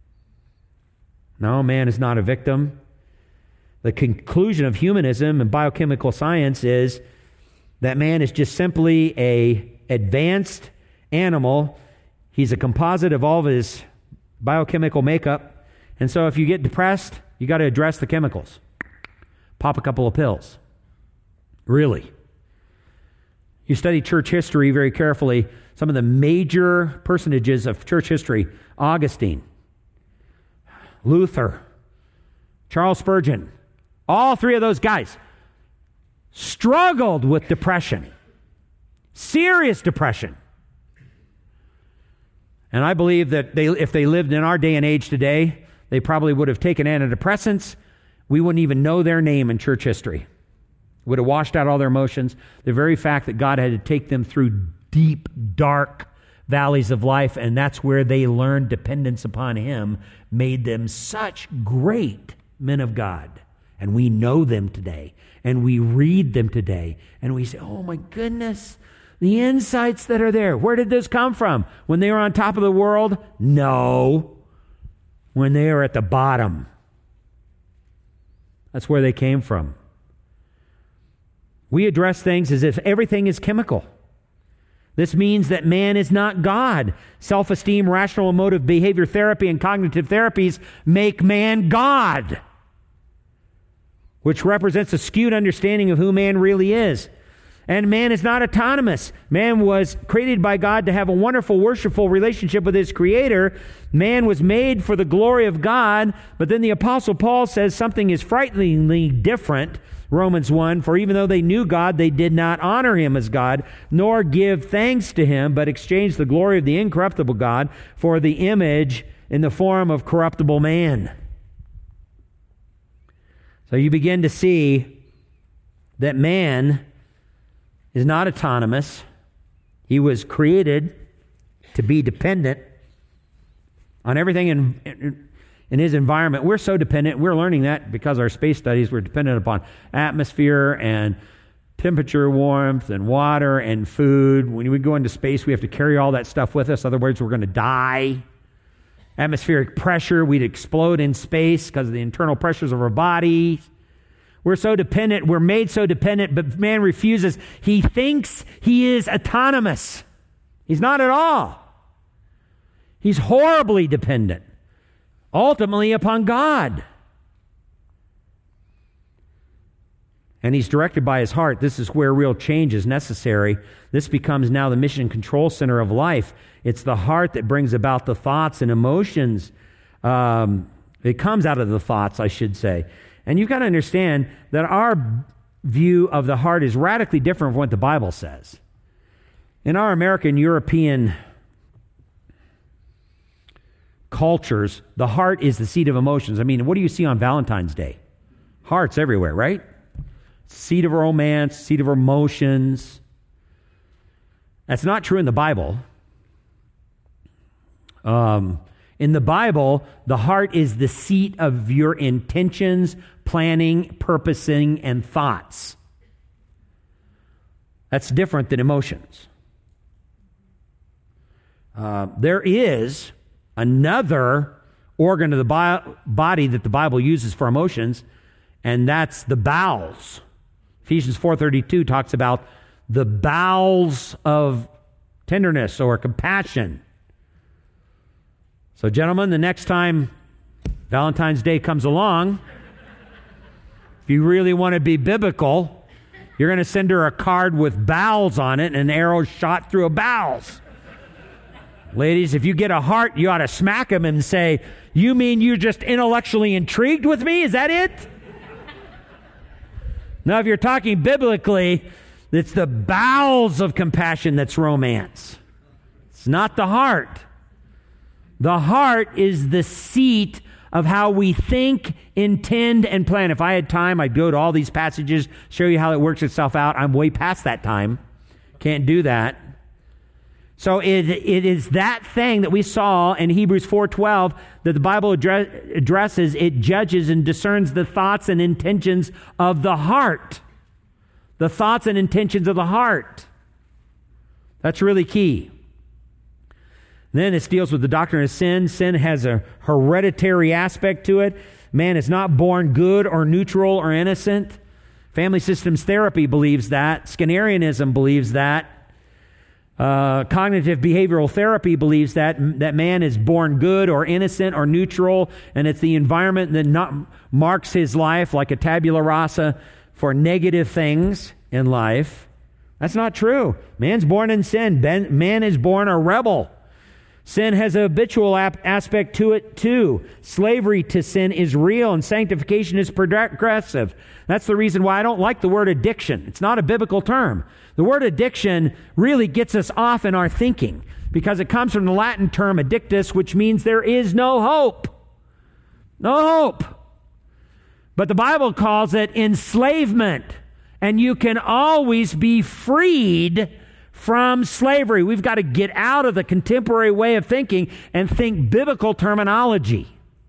No, man is not a victim. The conclusion of humanism and biochemical science is that man is just simply a advanced animal. He's a composite of all of his biochemical makeup. And so if you get depressed, you got to address the chemicals. Pop a couple of pills. Really. You study church history very carefully. Some of the major personages of church history: Augustine, Luther, Charles Spurgeon, all three of those guys struggled with depression, serious depression. And I believe that they, if they lived in our day and age today, they probably would have taken antidepressants. We wouldn't even know their name in church history. Would have washed out all their emotions. The very fact that God had to take them through deep, dark valleys of life, and that's where they learned dependence upon Him, made them such great men of God. And we know them today. And we read them today, and we say, oh my goodness, the insights that are there. Where did this come from? When they were on top of the world? No. When they were at the bottom. That's where they came from. We address things as if everything is chemical. This means that man is not God. Self-esteem, rational emotive behavior therapy, and cognitive therapies make man God, which represents a skewed understanding of who man really is. And man is not autonomous. Man was created by God to have a wonderful, worshipful relationship with his Creator. Man was made for the glory of God. But then the Apostle Paul says something is frighteningly different. Romans one, for even though they knew God, they did not honor him as God, nor give thanks to him, but exchanged the glory of the incorruptible God for the image in the form of corruptible man. So you begin to see that man is not autonomous. He was created to be dependent on everything in, in, in his environment. We're so dependent. We're learning that because of our space studies. We're dependent upon atmosphere and temperature, warmth, and water and food. When we go into space, we have to carry all that stuff with us. Otherwise, we're going to die. Atmospheric pressure, we'd explode in space because of the internal pressures of our body. We're so dependent, we're made so dependent, but man refuses. He thinks he is autonomous. He's not at all. He's horribly dependent, ultimately upon God. And he's directed by his heart. This is where real change is necessary. This becomes now the mission control center of life. It's the heart that brings about the thoughts and emotions. Um, it comes out of the thoughts, I should say. And you've got to understand that our view of the heart is radically different from what the Bible says. In our American, European cultures, the heart is the seat of emotions. I mean, what do you see on Valentine's Day? Hearts everywhere, right? Seat of romance, seat of emotions. That's not true in the Bible. Um, in the Bible, the heart is the seat of your intentions, planning, purposing, and thoughts. That's different than emotions. Uh, there is another organ of the bi- body that the Bible uses for emotions, and that's the bowels. Ephesians four thirty-two talks about the bowels of tenderness or compassion. So, gentlemen, the next time Valentine's Day comes along, if you really want to be biblical, you're going to send her a card with bowels on it and an arrow shot through a bowels. Ladies, if you get a heart, you ought to smack him and say, "You mean you're just intellectually intrigued with me? Is that it?" Now, if you're talking biblically, it's the bowels of compassion that's romance. It's not the heart. The heart is the seat of how we think, intend, and plan. If I had time, I'd go to all these passages, show you how it works itself out. I'm way past that time. Can't do that. So it, it is that thing that we saw in Hebrews four twelve that the Bible address, addresses. It judges and discerns the thoughts and intentions of the heart. The thoughts and intentions of the heart. That's really key. Then it deals with the doctrine of sin. Sin has a hereditary aspect to it. Man is not born good or neutral or innocent. Family systems therapy believes that. Skinnerianism believes that. Uh, cognitive behavioral therapy believes that that man is born good or innocent or neutral, and it's the environment that not, marks his life like a tabula rasa for negative things in life. That's not true. Man's born in sin. Ben, man is born a rebel. Sin has a habitual ap- aspect to it too. Slavery to sin is real, and sanctification is progressive. That's the reason why I don't like the word addiction. It's not a biblical term. The word addiction really gets us off in our thinking because it comes from the Latin term addictus, which means there is no hope. No hope. But the Bible calls it enslavement, and you can always be freed from slavery. We've got to get out of the contemporary way of thinking and think biblical terminology.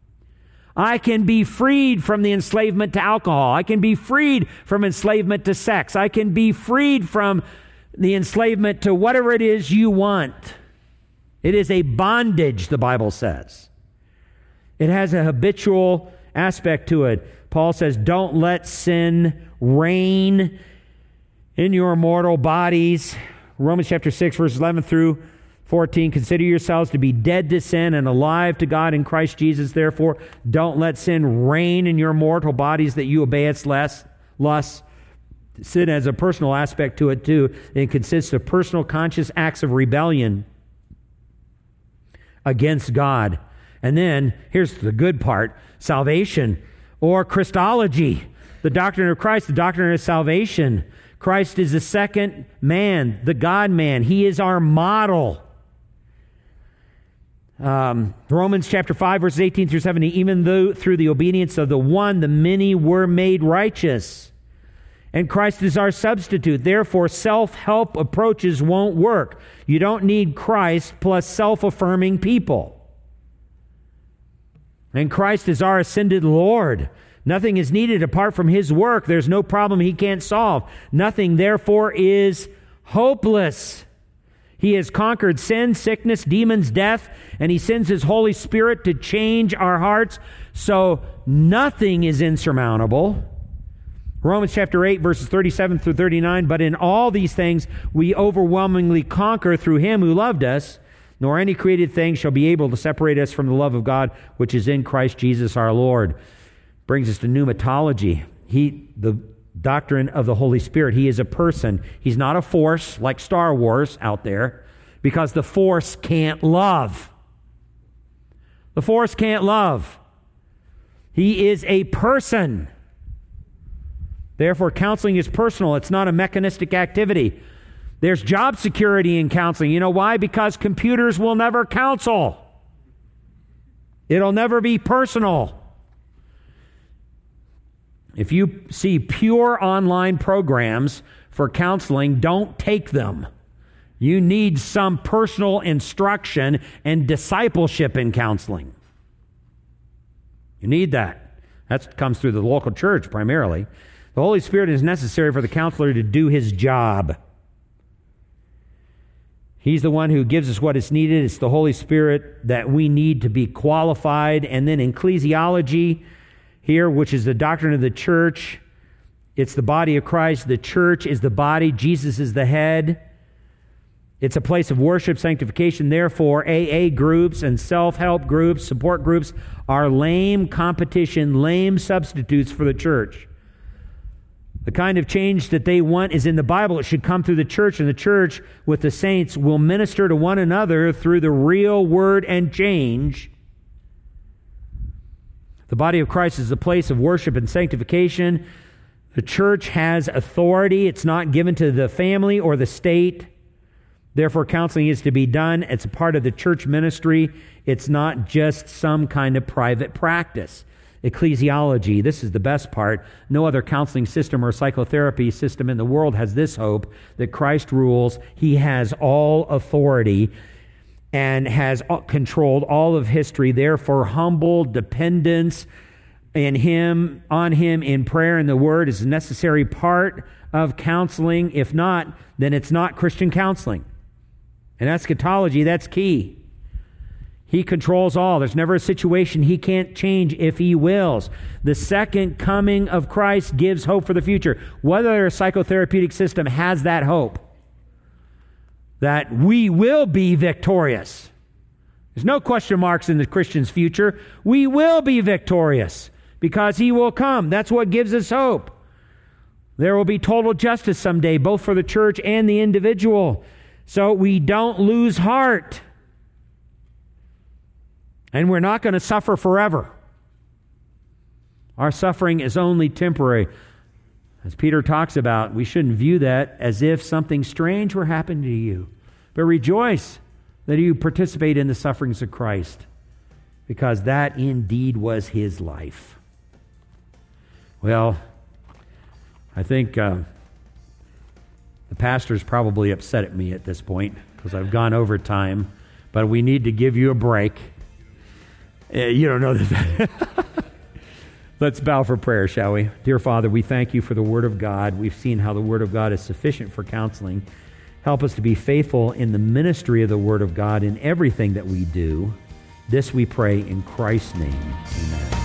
I can be freed from the enslavement to alcohol. I can be freed from enslavement to sex. I can be freed from the enslavement to whatever it is you want. It is a bondage, the Bible says. It has a habitual aspect to it. Paul says, don't let sin reign in your mortal bodies. Romans chapter six, verses eleven through fourteen, consider yourselves to be dead to sin and alive to God in Christ Jesus. Therefore, don't let sin reign in your mortal bodies that you obey its lusts. Sin has a personal aspect to it too. It consists of personal conscious acts of rebellion against God. And then, here's the good part, salvation or Christology. The doctrine of Christ, the doctrine of salvation. Christ is the second man, the God-man. He is our model. Um, Romans chapter five, verses eighteen through seventeen, even though through the obedience of the one, the many were made righteous. And Christ is our substitute. Therefore, self-help approaches won't work. You don't need Christ plus self-affirming people. And Christ is our ascended Lord. Nothing is needed apart from his work. There's no problem he can't solve. Nothing, therefore, is hopeless. He has conquered sin, sickness, demons, death, and he sends his Holy Spirit to change our hearts. So nothing is insurmountable. Romans chapter eight, verses thirty-seven through thirty-nine, but in all these things we overwhelmingly conquer through him who loved us, nor any created thing shall be able to separate us from the love of God, which is in Christ Jesus our Lord. Brings us to pneumatology. He, the doctrine of the Holy Spirit. He is a person. He's not a force like Star Wars out there, because the force can't love. The force can't love. He is a person. Therefore, counseling is personal. It's not a mechanistic activity. There's job security in counseling. You know why? Because computers will never counsel. It'll never be personal. If you see pure online programs for counseling, don't take them. You need some personal instruction and discipleship in counseling. You need that. That comes through the local church primarily. The Holy Spirit is necessary for the counselor to do his job. He's the one who gives us what is needed. It's the Holy Spirit that we need to be qualified. And then ecclesiology here, which is the doctrine of the church, it's the body of Christ. The church is the body. Jesus is the head. It's a place of worship, sanctification. Therefore, A A groups and self-help groups, support groups are lame competition, lame substitutes for the church. The kind of change that they want is in the Bible. It should come through the church, and the church with the saints will minister to one another through the real word and change. The body of Christ is a place of worship and sanctification. The church has authority. It's not given to the family or the state. Therefore, counseling is to be done. It's a part of the church ministry. It's not just some kind of private practice. Ecclesiology, this is the best part. No other counseling system or psychotherapy system in the world has this hope that Christ rules. He has all authority and has controlled all of history. Therefore, humble dependence in Him, on Him in prayer and the Word is a necessary part of counseling. If not, then it's not Christian counseling. And eschatology, that's key. He controls all. There's never a situation He can't change if He wills. The second coming of Christ gives hope for the future. Whether a psychotherapeutic system has that hope, that we will be victorious. There's no question marks in the Christian's future. We will be victorious because He will come. That's what gives us hope. There will be total justice someday, both for the church and the individual. So we don't lose heart. And we're not going to suffer forever. Our suffering is only temporary. As Peter talks about, we shouldn't view that as if something strange were happening to you. But rejoice that you participate in the sufferings of Christ, because that indeed was His life. Well, I think uh, the pastor's probably upset at me at this point because I've gone over time, but we need to give you a break. Uh, you don't know that. Let's bow for prayer, shall we? Dear Father, we thank You for the Word of God. We've seen how the Word of God is sufficient for counseling. Help us to be faithful in the ministry of the Word of God in everything that we do. This we pray in Christ's name. Amen.